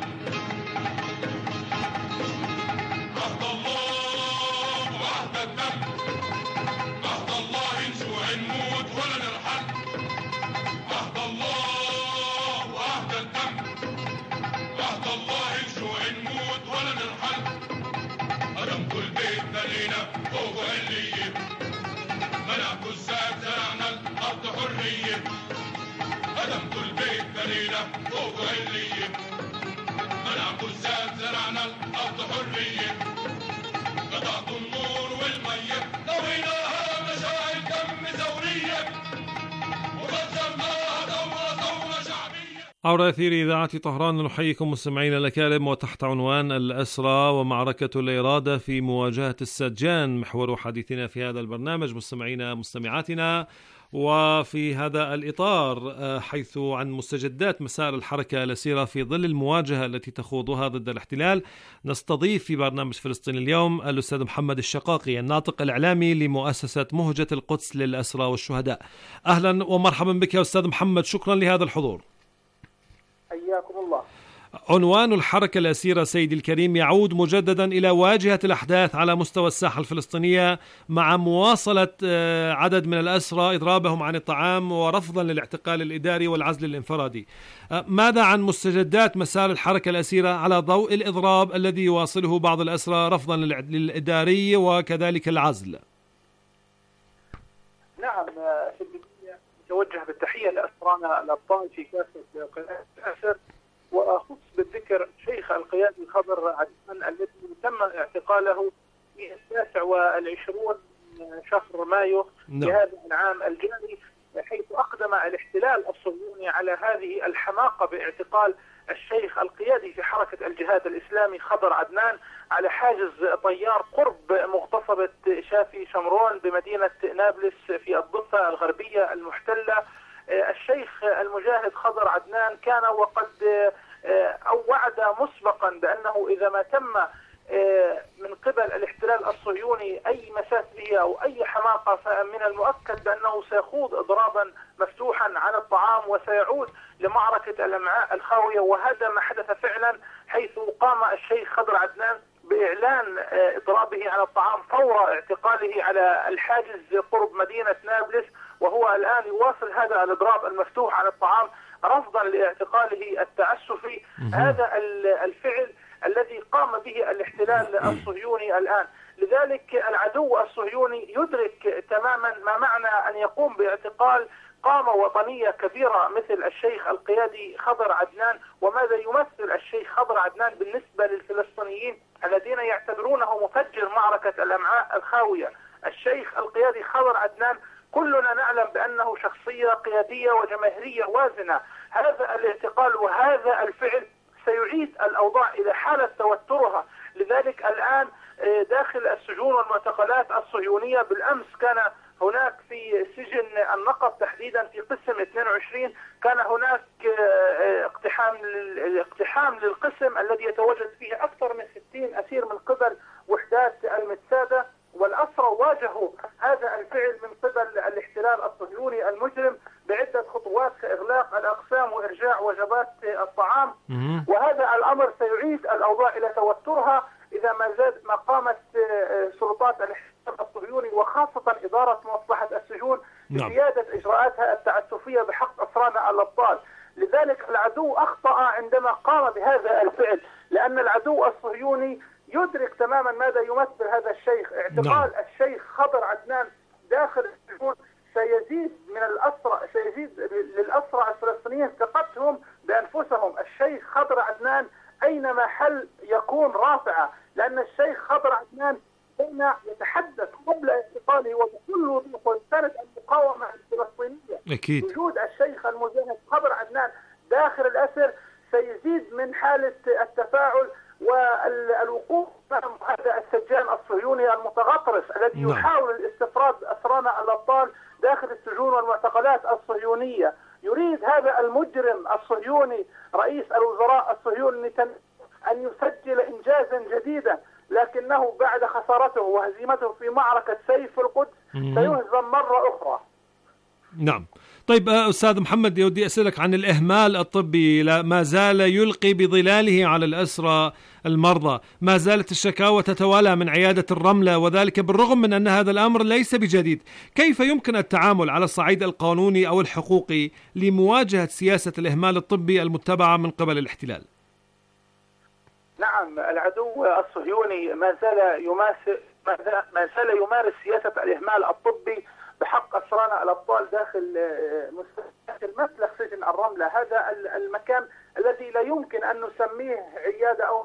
عهد الله وعهد الدم، عهد الله نجوع نموت ولا نرحل. عهد الله وعهد الدم، عهد الله نجوع نموت ولا نرحل. أدم كل بيت بنينا فوق علية، منعكو الزاد زرعنا الأرض حرية. أدم كل بيت بنينا فوق علية، منعكو الزاد زرعنا الأرض حرية. قطعت النور والمية طويناها مشاعل دم زورية، وغزرناها ثورة شعبية. عبر أثير إذاعة طهران نحييكم مستمعينا الأكارم، وتحت عنوان الأسرى ومعركة الإرادة في مواجهة السجان محور حديثنا في هذا البرنامج مستمعينا مستمعاتنا. وفي هذا الإطار حيث عن مستجدات مسار الحركة الأسيرة في ظل المواجهة التي تخوضها ضد الاحتلال، نستضيف في برنامج فلسطين اليوم الأستاذ محمد الشقاقي الناطق الإعلامي لمؤسسة مهجة القدس للأسرى والشهداء. أهلا ومرحبا بك يا أستاذ محمد، شكرا لهذا الحضور. حياكم الله. عنوان الحركة الأسيرة سيدي الكريم يعود مجددا إلى واجهة الأحداث على مستوى الساحة الفلسطينية مع مواصلة عدد من الأسرى إضرابهم عن الطعام ورفضا للاعتقال الإداري والعزل الانفرادي. ماذا عن مستجدات مسار الحركة الأسيرة على ضوء الإضراب الذي يواصله بعض الأسرى رفضا للإداري وكذلك العزل؟ نعم، في البداية نتوجه بالتحية لأسرانا الأبطال في كافة قناة الأسر، وأخص بالذكر شيخ القيادي خضر عدنان الذي تم اعتقاله في 29 من شهر مايو لهذا العام الجاري، حيث أقدم الاحتلال الصهيوني على هذه الحماقة باعتقال الشيخ القيادي في حركة الجهاد الإسلامي خضر عدنان على حاجز طيار قرب مغتصبة شافي شمرون بمدينة نابلس في الضفة الغربية المحتلة. الشيخ المجاهد خضر عدنان كان وقد وعد مسبقا بأنه إذا ما تم من قبل الاحتلال الصهيوني أي مساس به أو أي حماقة، فمن المؤكد بأنه سيخوض إضرابا مفتوحا عن الطعام وسيعود لمعركة الأمعاء الخاوية. وهذا ما حدث فعلا، حيث قام الشيخ خضر عدنان بإعلان إضرابه عن الطعام فور اعتقاله على الحاجز قرب مدينة نابلس، وهو الآن يواصل هذا الإضراب المفتوح عن الطعام رفضا لاعتقاله التعسفي. هذا الفعل الذي قام به الاحتلال الصهيوني الآن. لذلك العدو الصهيوني يدرك تماما ما معنى أن يقوم باعتقال قامة وطنية كبيرة مثل الشيخ القيادي خضر عدنان، وماذا يمثل الشيخ خضر عدنان بالنسبة للفلسطينيين الذين يعتبرونه مفجر معركة الأمعاء الخاوية. الشيخ القيادي خضر عدنان كلنا نعلم بأنه شخصية قيادية وجماهيرية وازنة. هذا الاعتقال وهذا الفعل سيعيد الأوضاع إلى حالة توترها. لذلك الآن داخل السجون والمعتقلات الصهيونية، بالأمس كان هناك في سجن النقب تحديدا في قسم 22 كان هناك اقتحام للقسم الذي يتواجد فيه أكثر من 60 أسير من قبل وحدات المتسادة، والأسرى واجهوا هذا الفعل من قبل الاحتلال الصهيوني المجرم بعدة خطوات كإغلاق الأقسام وإرجاع وجبات الطعام. وهذا الأمر سيعيد الأوضاع إلى توترها إذا ما قامت سلطات الاحتلال الصهيوني وخاصة إدارة مصلحة السجون بزيادة إجراءاتها التعسفية بحق أسرانا الأبطال. لذلك العدو أخطأ عندما قام بهذا الفعل، لأن العدو الصهيوني يدرك تماما ماذا يمثل هذا الشيخ. اعتقال الشيخ خضر عدنان داخل السجون سيزيد للأسرى الفلسطينيين ثقتهم بأنفسهم. الشيخ خضر عدنان أينما حل يكون رافعة، لأن الشيخ خضر عدنان كان يتحدث قبل اعتقاله وبكل وضوح وكانت المقاومة الفلسطينية. أكيد. وجود الشيخ المجاهد خضر عدنان داخل الأسر سيزيد من حالة التفاعل والوقوف امام هذا السجان الصهيوني المتغطرس الذي يحاول الاستفراد أسرانا الأبطال داخل السجون والمعتقلات الصهيونية. يريد هذا المجرم الصهيوني رئيس الوزراء الصهيوني نتنياهو أن يسجل إنجازا جديدا، لكنه بعد خسارته وهزيمته في معركة سيف القدس سيهزم مرة أخرى. نعم. طيب أستاذ محمد، يودي أسألك عن الإهمال الطبي، ما زال يلقي بظلاله على الأسرى المرضى، ما زالت الشكاوى تتوالى من عيادة الرملة، وذلك بالرغم من أن هذا الأمر ليس بجديد. كيف يمكن التعامل على الصعيد القانوني أو الحقوقي لمواجهة سياسة الإهمال الطبي المتبعة من قبل الاحتلال؟ نعم، العدو الصهيوني ما زال يمارس سياسة الإهمال الطبي بحق أسرانا الأبطال داخل مسلخ سجن الرملة. هذا المكان الذي لا يمكن أن نسميه عيادة أو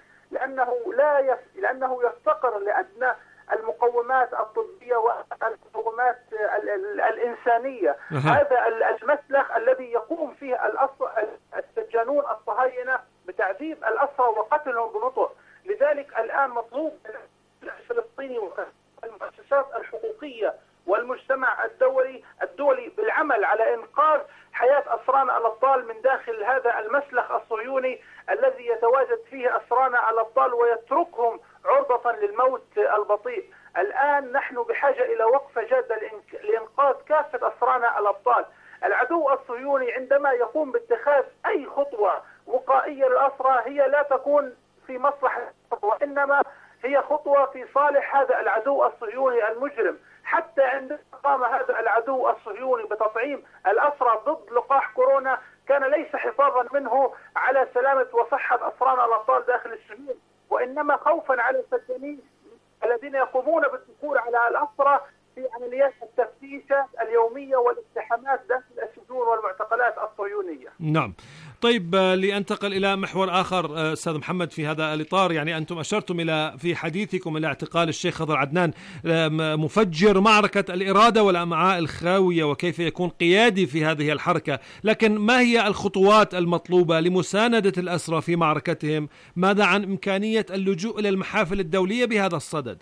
لأنه يفتقر لأدنى المقومات الطبية والمقومات الإنسانية. هذا المسلخ الذي يقوم فيه السجانون الصهاينة بتعذيب الأسرى وقتلهم ببطء. لذلك الآن مطلوب الفلسطيني والمؤسسات الحقوقية والمجتمع الدولي بالعمل على إنقاذ حياة أسرانا الأبطال من داخل هذا المسلخ الصهيوني الذي يتواجد فيه أسرانا الأبطال ويتركهم عرضة للموت البطيء. الآن نحن بحاجة إلى وقفة جادة لإنقاذ كافة أسرانا الأبطال. العدو الصهيوني عندما يقوم باتخاذ أي خطوة وقائية للأسرى هي لا تكون في مصلحة، وإنما هي خطوة في صالح هذا العدو الصهيوني المجرم. حتى عندما قام هذا العدو الصهيوني بتطعيم الأسرى ضد لقاح كورونا كان ليس حفاظا منه على سلامة وصحة أسرانا الأبطال داخل السجون، وإنما خوفا على السجانين الذين يقومون بالدخول على الأسرى في عمليات التفتيشات اليومية والاقتحامات داخل السجون والمعتقلات الصهيونية. نعم. طيب لأنتقل إلى محور آخر أستاذ محمد في هذا الإطار، يعني أنتم أشرتم إلى في حديثكم إلى اعتقال الشيخ خضر عدنان مفجر معركة الإرادة والأمعاء الخاوية، وكيف يكون قيادي في هذه الحركة، لكن ما هي الخطوات المطلوبة لمساندة الأسرى في معركتهم؟ ماذا عن إمكانية اللجوء إلى المحافل الدولية بهذا الصدد؟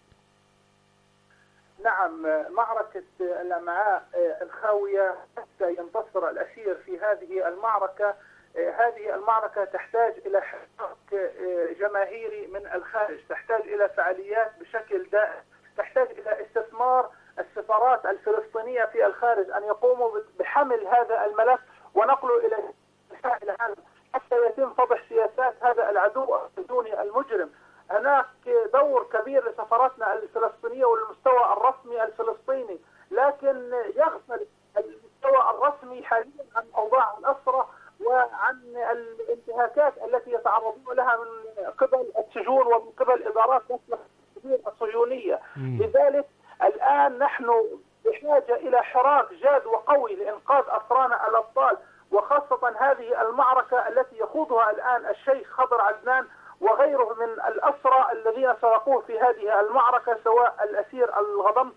نعم، معركة الأمعاء الخاوية حتى ينتصر الأسير في هذه المعركة، هذه المعركة تحتاج إلى حراك جماهيري من الخارج، تحتاج إلى فعاليات بشكل دائم، تحتاج إلى استثمار السفارات الفلسطينية في الخارج أن يقوموا بحمل هذا الملف ونقله إلى العالم حتى يتم فضح سياسات هذا العدو الصهيوني المجرم. هناك دور كبير لسفاراتنا الفلسطينية والمستوى الرسمي الفلسطيني، لكن يغفل المستوى الرسمي حاليا عن أوضاع الأسرى وعن الانتهاكات التي يتعرضون لها من قبل السجون ومن قبل إدارات الصهيونية. لذلك الآن نحن بحاجة إلى حراك جاد وقوي لإنقاذ أسرانا الأبطال، وخاصة هذه المعركة التي يخوضها الآن الشيخ خضر عدنان وغيره من الأسرى الذين سبقوه في هذه المعركة، سواء الأسير الغضنفر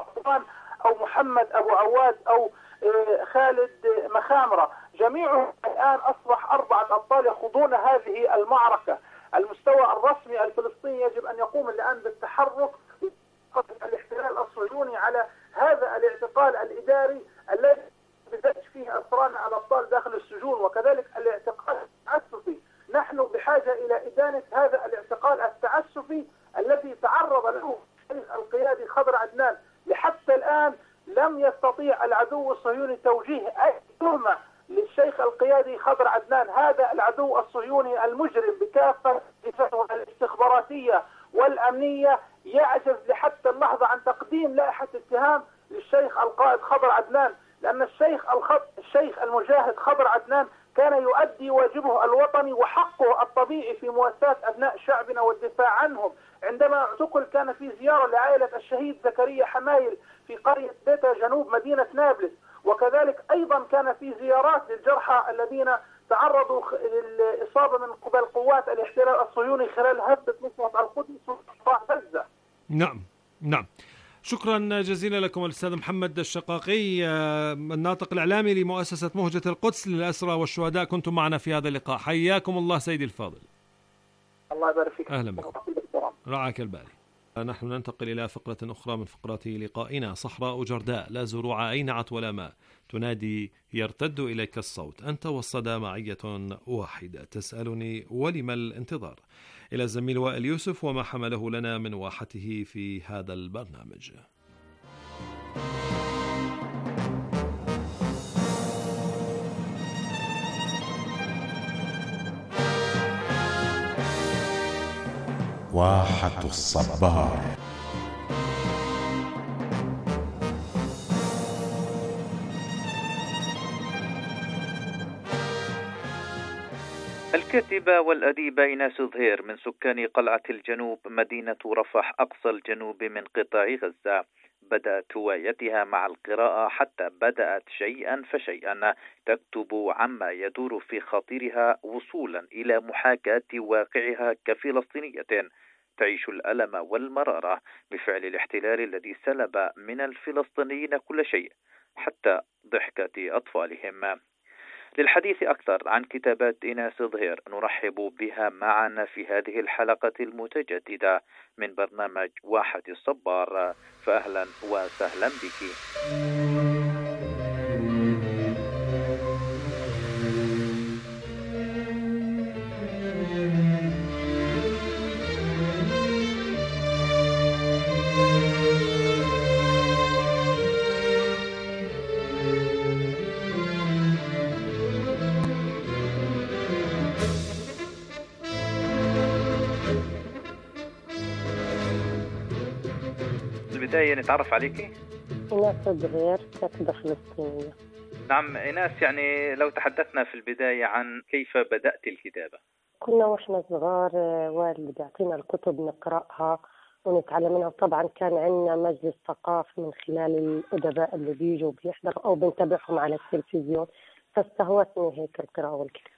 أو محمد أبو عواد أو خالد مخامرة، جميعهم الآن أصبح 4 أبطال يخوضون هذه المعركة. المستوى الرسمي الفلسطيني يجب أن يقوم الآن بالتحرك الاحتلال الصهيوني على هذا الاعتقال الإداري الذي بذلك فيه أسرانا الأبطال داخل السجون، وكذلك الاعتقال التعسفي. نحن بحاجة إلى إدانة هذا الاعتقال التعسفي الذي تعرض له القيادي خضر عدنان. لحتى الآن لم يستطيع العدو الصهيوني توجيه أي تهمة للشيخ القيادي خضر عدنان، هذا العدو الصهيوني المجرم بكافة صفاته الاستخباراتية والأمنية يعجز لحتى اللحظة عن تقديم لائحة اتهام للشيخ القائد خضر عدنان، لأن الشيخ المجاهد خضر عدنان كان يؤدي واجبه الوطني وحقه الطبيعي في مواساة أبناء شعبنا والدفاع عنهم. عندما اعتقل كان في زيارة لعائلة الشهيد زكريا حمايل في قرية بيتا جنوب مدينة نابلس، وكذلك أيضا كان في زيارات للجرحى الذين تعرضوا للإصابة من قبل قوات الاحتلال الصهيوني خلال هبة نصرة القدس وقطاع غزة. نعم. شكرا جزيلا لكم الأستاذ محمد الشقاقي، الناطق الإعلامي لمؤسسة مهجة القدس للأسرى والشهداء، كنتم معنا في هذا اللقاء. حياكم الله سيدي الفاضل. الله يبارك فيك. أهلا بكم. رعاك الباري. نحن ننتقل إلى فقرة أخرى من فقرات لقائنا. صحراء جرداء لا زروع أينعت ولا ماء، تنادي يرتد إليك الصوت، أنت والصدى معية واحدة، تسألني ولم الانتظار. إلى الزميل وائل يوسف وما حمله لنا من واحته في هذا البرنامج. واحة الصبار. الكاتبة والأديبة إيناس ظهير من سكان قلعة الجنوب مدينة رفح أقصى الجنوب من قطاع غزة، بدأت هوايتها مع القراءة حتى بدأت شيئا فشيئا تكتب عما يدور في خاطرها وصولا إلى محاكاة واقعها كفلسطينية تعيش الألم والمرارة بفعل الاحتلال الذي سلب من الفلسطينيين كل شيء حتى ضحكة أطفالهم. للحديث أكثر عن كتابات إيناس ظهير نرحب بها معنا في هذه الحلقة المتجددة من برنامج واحة الصبار، فأهلا وسهلا بك. بداية نتعرف عليكي؟ إيناس ظهير، كاتبة فلسطينية. نعم إيناس، يعني لو تحدثنا في البداية عن كيف بدأت الكتابة. كنا وإحنا صغار والدي بيعطينا الكتب نقرأها، ونتعلم منها. وطبعا كان عندنا مجلس ثقافي من خلال الأدباء اللي بيجوا بيحضروا أو بنتابعهم على التلفزيون، فاستهوتني هيك القراءة والكتابة.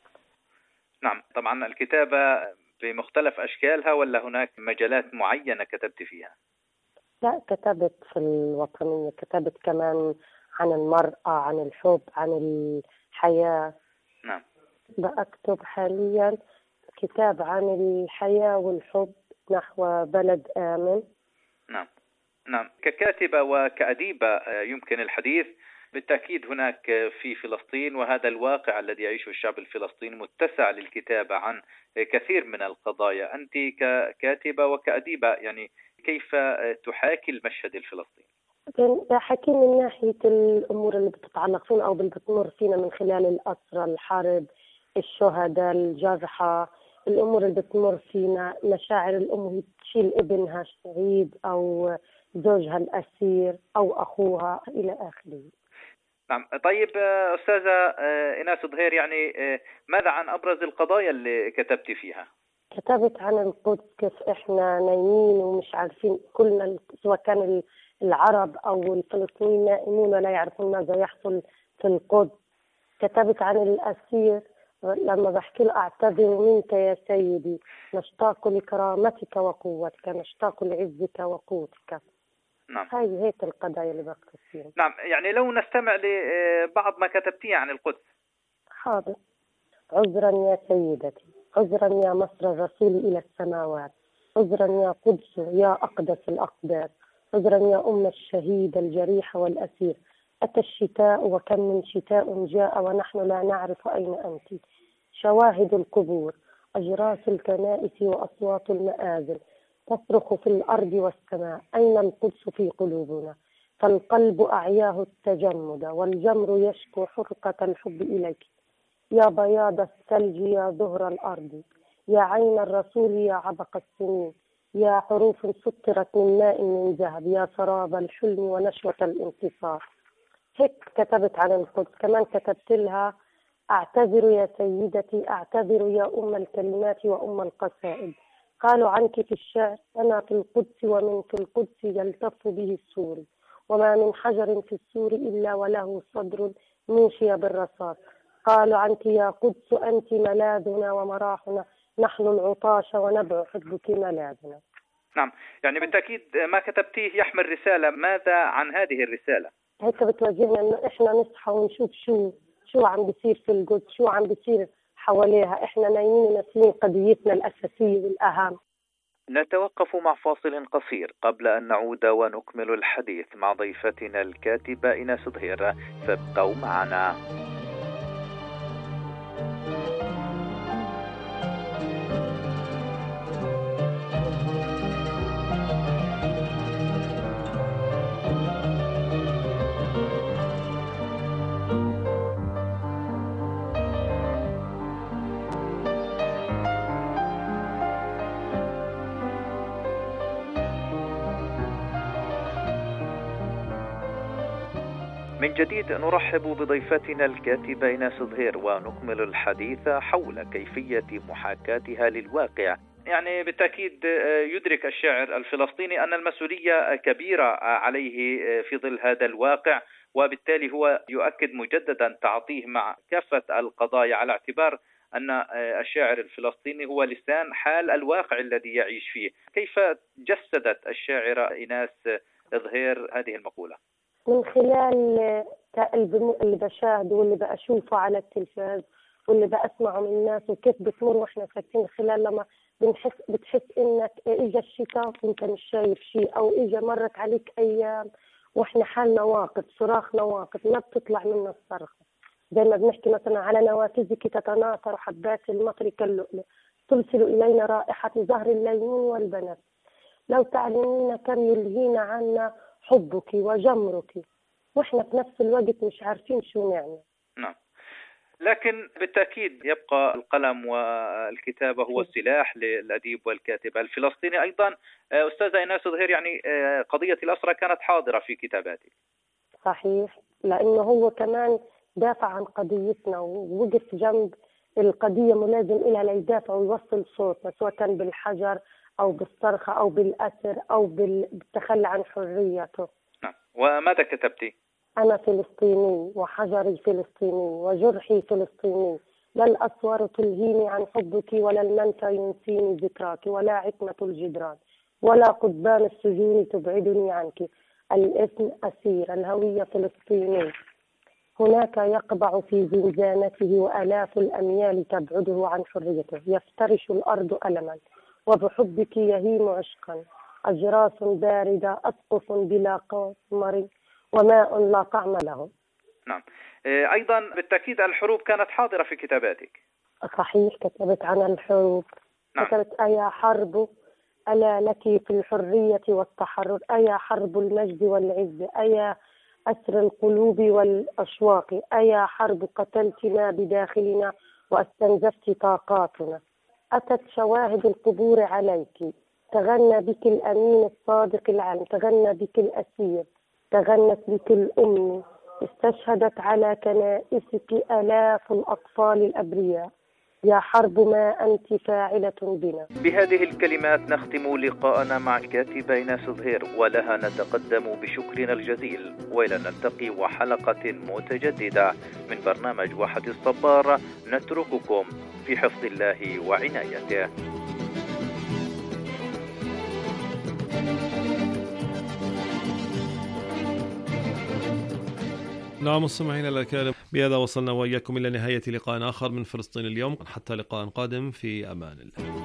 نعم، طبعا الكتابة بمختلف أشكالها ولا هناك مجالات معينة كتبت فيها؟ لا، كتبت في الوطنية، كتبت كمان عن المرأة، عن الحب، عن الحياة. نعم. بكتب حاليا كتاب عن الحياة والحب نحو بلد آمن. نعم نعم. ككاتبة وكأديبة يمكن الحديث بالتأكيد هناك في فلسطين، وهذا الواقع الذي يعيشه الشعب الفلسطيني متسع للكتابة عن كثير من القضايا. أنت ككاتبة وكأديبة يعني كيف تحاكي المشهد الفلسطيني؟ بحكي من ناحية الأمور اللي بتتعلق فينا أو اللي بتمر فينا من خلال الأسرى، الحرب، الشهداء، الجرحى، الأمور اللي بتمر فينا، مشاعر الأم وهي تشيل ابنها الشهيد أو زوجها الأسير أو أخوها إلى آخره. نعم. طيب أستاذة إيناس ظهير، يعني ماذا عن أبرز القضايا اللي كتبت فيها؟ كتبت عن القدس، كيف إحنا نايمين ومش عارفين كلنا، سواء كان العرب أو الفلسطينيين نائمون ولا يعرفون ماذا يحصل في القدس. كتبت عن الأسير لما بحكي له أعتذر منك يا سيدي، نشتاق لكرامتك وقوتك، نشتاق لعزك وقوتك. نعم. هاي هيك القضايا اللي بكتب فيها. نعم، يعني لو نستمع لبعض ما كتبتيه عن القدس. حاضر. عذرا يا سيدتي، عذرا يا مصر الرسول إلى السماوات، عذرا يا قدس يا أقدس الأقداس، عذرا يا أم الشهيد الجريح والأسير. أتى الشتاء وكم من شتاء جاء ونحن لا نعرف أين أنت. شواهد القبور، أجراس الكنائس وأصوات المآذن تصرخ في الأرض والسماء، أين القدس في قلوبنا؟ فالقلب أعياه التجمد والجمر يشكو حرقة الحب إليك. يا بياض الثلج يا ظهر الأرض، يا عين الرسول يا عبق السنين، يا حروف سطرت من ماء من ذهب، يا سراب الحلم ونشوة الانتصار. هيك كتبت عن القدس. كمان كتبت لها أعتذر يا سيدتي، أعتذر يا أم الكلمات وأم القصائد. قالوا عنك في الشعر أنا في القدس ومن في القدس يلتف به السور، وما من حجر في السور إلا وله صدر منشي بالرصاص. قالوا عنك يا قدس أنت ملاذنا ومراحنا، نحن العطاش ونبع حبك ملاذنا. نعم، يعني بالتأكيد ما كتبتيه يحمل رسالة. ماذا عن هذه الرسالة؟ هيك بتوجهنا إنه إحنا نصحى ونشوف شو عم بيصير في القدس، شو عم بيصير حواليها. إحنا نايمين وناسين قضيتنا الأساسية والأهم. نتوقف مع فاصل قصير قبل أن نعود ونكمل الحديث مع ضيفتنا الكاتبة إيناس ظهير، فابقوا معنا. من جديد نرحب بضيفتنا الكاتبة إيناس ظهير ونكمل الحديث حول كيفية محاكاتها للواقع. يعني بالتأكيد يدرك الشاعر الفلسطيني أن المسؤولية كبيرة عليه في ظل هذا الواقع، وبالتالي هو يؤكد مجددا تعاطيه مع كافة القضايا، على اعتبار أن الشاعر الفلسطيني هو لسان حال الواقع الذي يعيش فيه. كيف جسدت الشاعرة إيناس ظهير هذه المقولة؟ من خلال اللي بشاهده واللي بأشوفه على التلفاز واللي بأسمعه من الناس، وكيف بتمر واحنا ساكتين. خلال لما بتحس انك اجى الشتاء وانت مش شايف شيء، او اجى مرت عليك ايام واحنا حالنا واقف، صراخنا واقف، ما بتطلع منا الصرخة. زي ما بنحكي مثلا على نوافذك تتناثر حبات المطر كاللؤلؤ، ترسل الينا رائحة زهر الليمون والبنات. لو تعلمين كم يلهينا عنا حبك وجمرك، واحنا في نفس الوقت مش عارفين شو نعمل. نعم، لكن بالتأكيد يبقى القلم والكتابة هو السلاح للأديب والكاتب الفلسطيني. أيضا أستاذة إيناس ظهير، يعني قضية الأسرى كانت حاضرة في كتاباتك. صحيح، لأنه هو كمان دافع عن قضيتنا ووقف جنب القضية، ملازم إلها ليدافع ويوصل صوتنا، سواء كان بالحجر أو بالصرخة أو بالأسر أو بالتخلي عن حريته. نعم. وماذا كتبتي؟ أنا فلسطيني وحجري فلسطيني وجرحي فلسطيني، لا الأسوار تلهيني عن حبك ولا المنفى ينسيني ذكراك ولا عتمة الجدران ولا قضبان السجون تبعدني عنك. الاسم أسير، الهوية فلسطيني. هناك يقبع في زنزانته وآلاف الأميال تبعده عن حريته. يفترش الأرض ألما وبحبك يهيم عشقا. أجراس باردة أسقف بلا قمر وماء لا طعم له. نعم. أيضا بالتأكيد الحروب كانت حاضرة في كتاباتك. صحيح، كتبت عن الحروب. نعم. كتبت: أيا حرب ألا لك في الحرية والتحرر، أيا حرب المجد والعز، أيا أسر القلوب والأشواق، أيا حرب قتلتنا بداخلنا واستنزفت طاقاتنا. أتت شواهد القبور عليك، تغنى بك الأمين الصادق العلم، تغنى بك الأسير، تغنت بك الأم، استشهدت على كنائسك آلاف الأطفال الأبرياء. يا حرب ما أنت فاعلة بنا. بهذه الكلمات نختم لقاءنا مع الكاتبة إيناس ظهير، ولها نتقدم بشكرنا الجزيل، وإلى نلتقي وحلقة متجددة من برنامج واحد الصبار. نترككم في حفظ الله وعنايته. نعم مستمعينا الكرام، بهذا وصلنا وإياكم إلى نهاية لقاء آخر من فلسطين اليوم، حتى لقاء قادم، في أمان الله.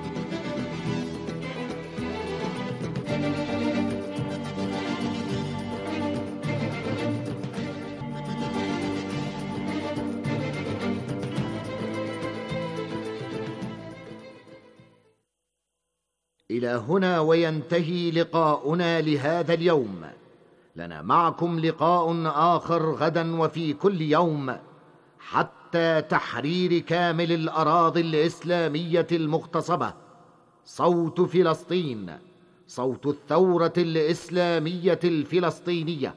إلى هنا وينتهي لقاؤنا لهذا اليوم. لنا معكم لقاء آخر غدا وفي كل يوم، حتى تحرير كامل الأراضي الإسلامية المغتصبة. صوت فلسطين، صوت الثورة الإسلامية الفلسطينية.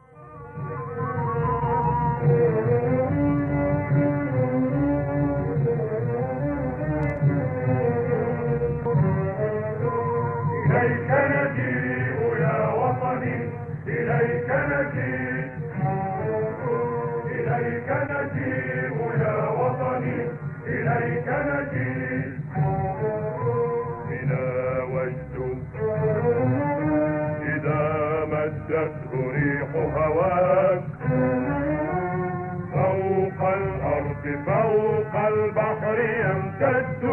إليك نجيء يا وطني، إليك نجيء، إليك نجيء يا وطني، إليك نجيء. بنا وجد إذا مدته ريح هواك، فوق الأرض فوق البحر يمتد.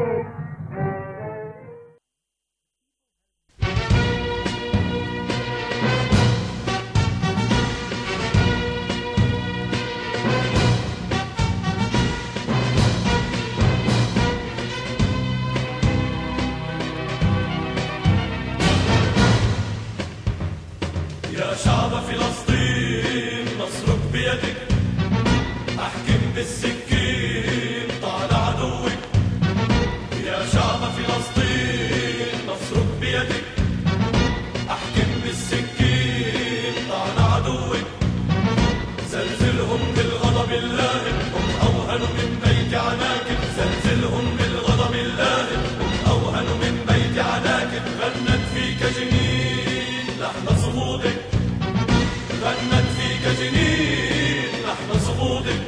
يا شعب فلسطين نصرك بيدك، أحكم بالسكين طال عدوك. يا شعب فلسطين نصرك بيدك، أحكم بالسكين طال عدوك. زلزلهم بالغضب اللائم، هم أوهن من بيت عناكب. زلزلهم بالغضب اللائم، هم أوهن من بيت عناكب. غنت فيك جنين لحن صمودك، غنت فيك جنين لحن صمودك.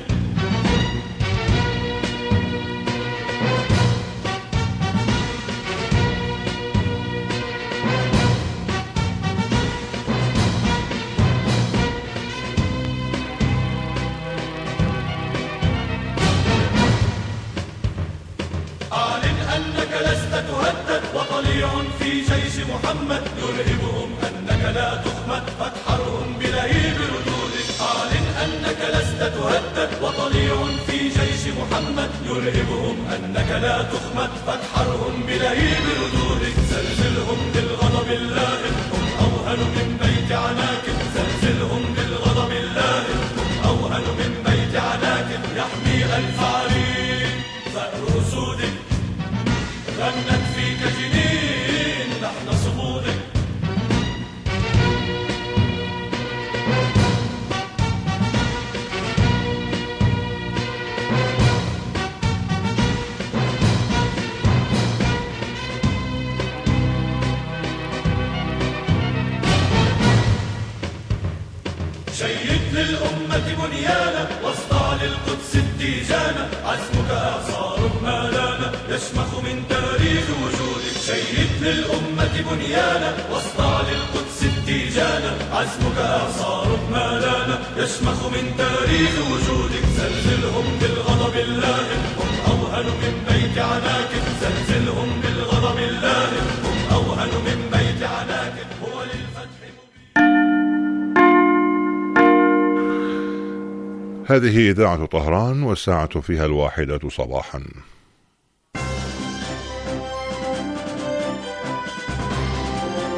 أعلن أنك لست تهدد، وطليع في جيش محمد يرهبهم أنك لا تخمد، فاتحرهم بلهيب ردودك. أعلن أنك لست تهدد، وطليع في جيش محمد يرهبهم أنك لا تخمد، فاتحرهم بلهيب ردودك. زلزلهم بالغضب اللائم، هم أوهن من بيت عناكب. زلزلهم بالغضب اللائم، هم أوهن من بيت عناكب. يحمي ألف عرين ثأر أسودك، غنت فيك جنين لحن صمودك. شيد للأمة بنيانا واصدع للقدس التيجانا عزمك إعصار ما لانا يشمخ من تاريخ وجودك شيد للأمة بنيانا واصدع للقدس التيجانا عزمك إعصار ما لانا يشمخ من تاريخ وجودك زلزلهم بالغضب اللاهب هم أوهن من بيت عناكب زلزلهم بالغضب اللاهب هم أوهن من بيت عناكب هو للفتح هذه إذاعة طهران والساعة فيها 1 صباحا.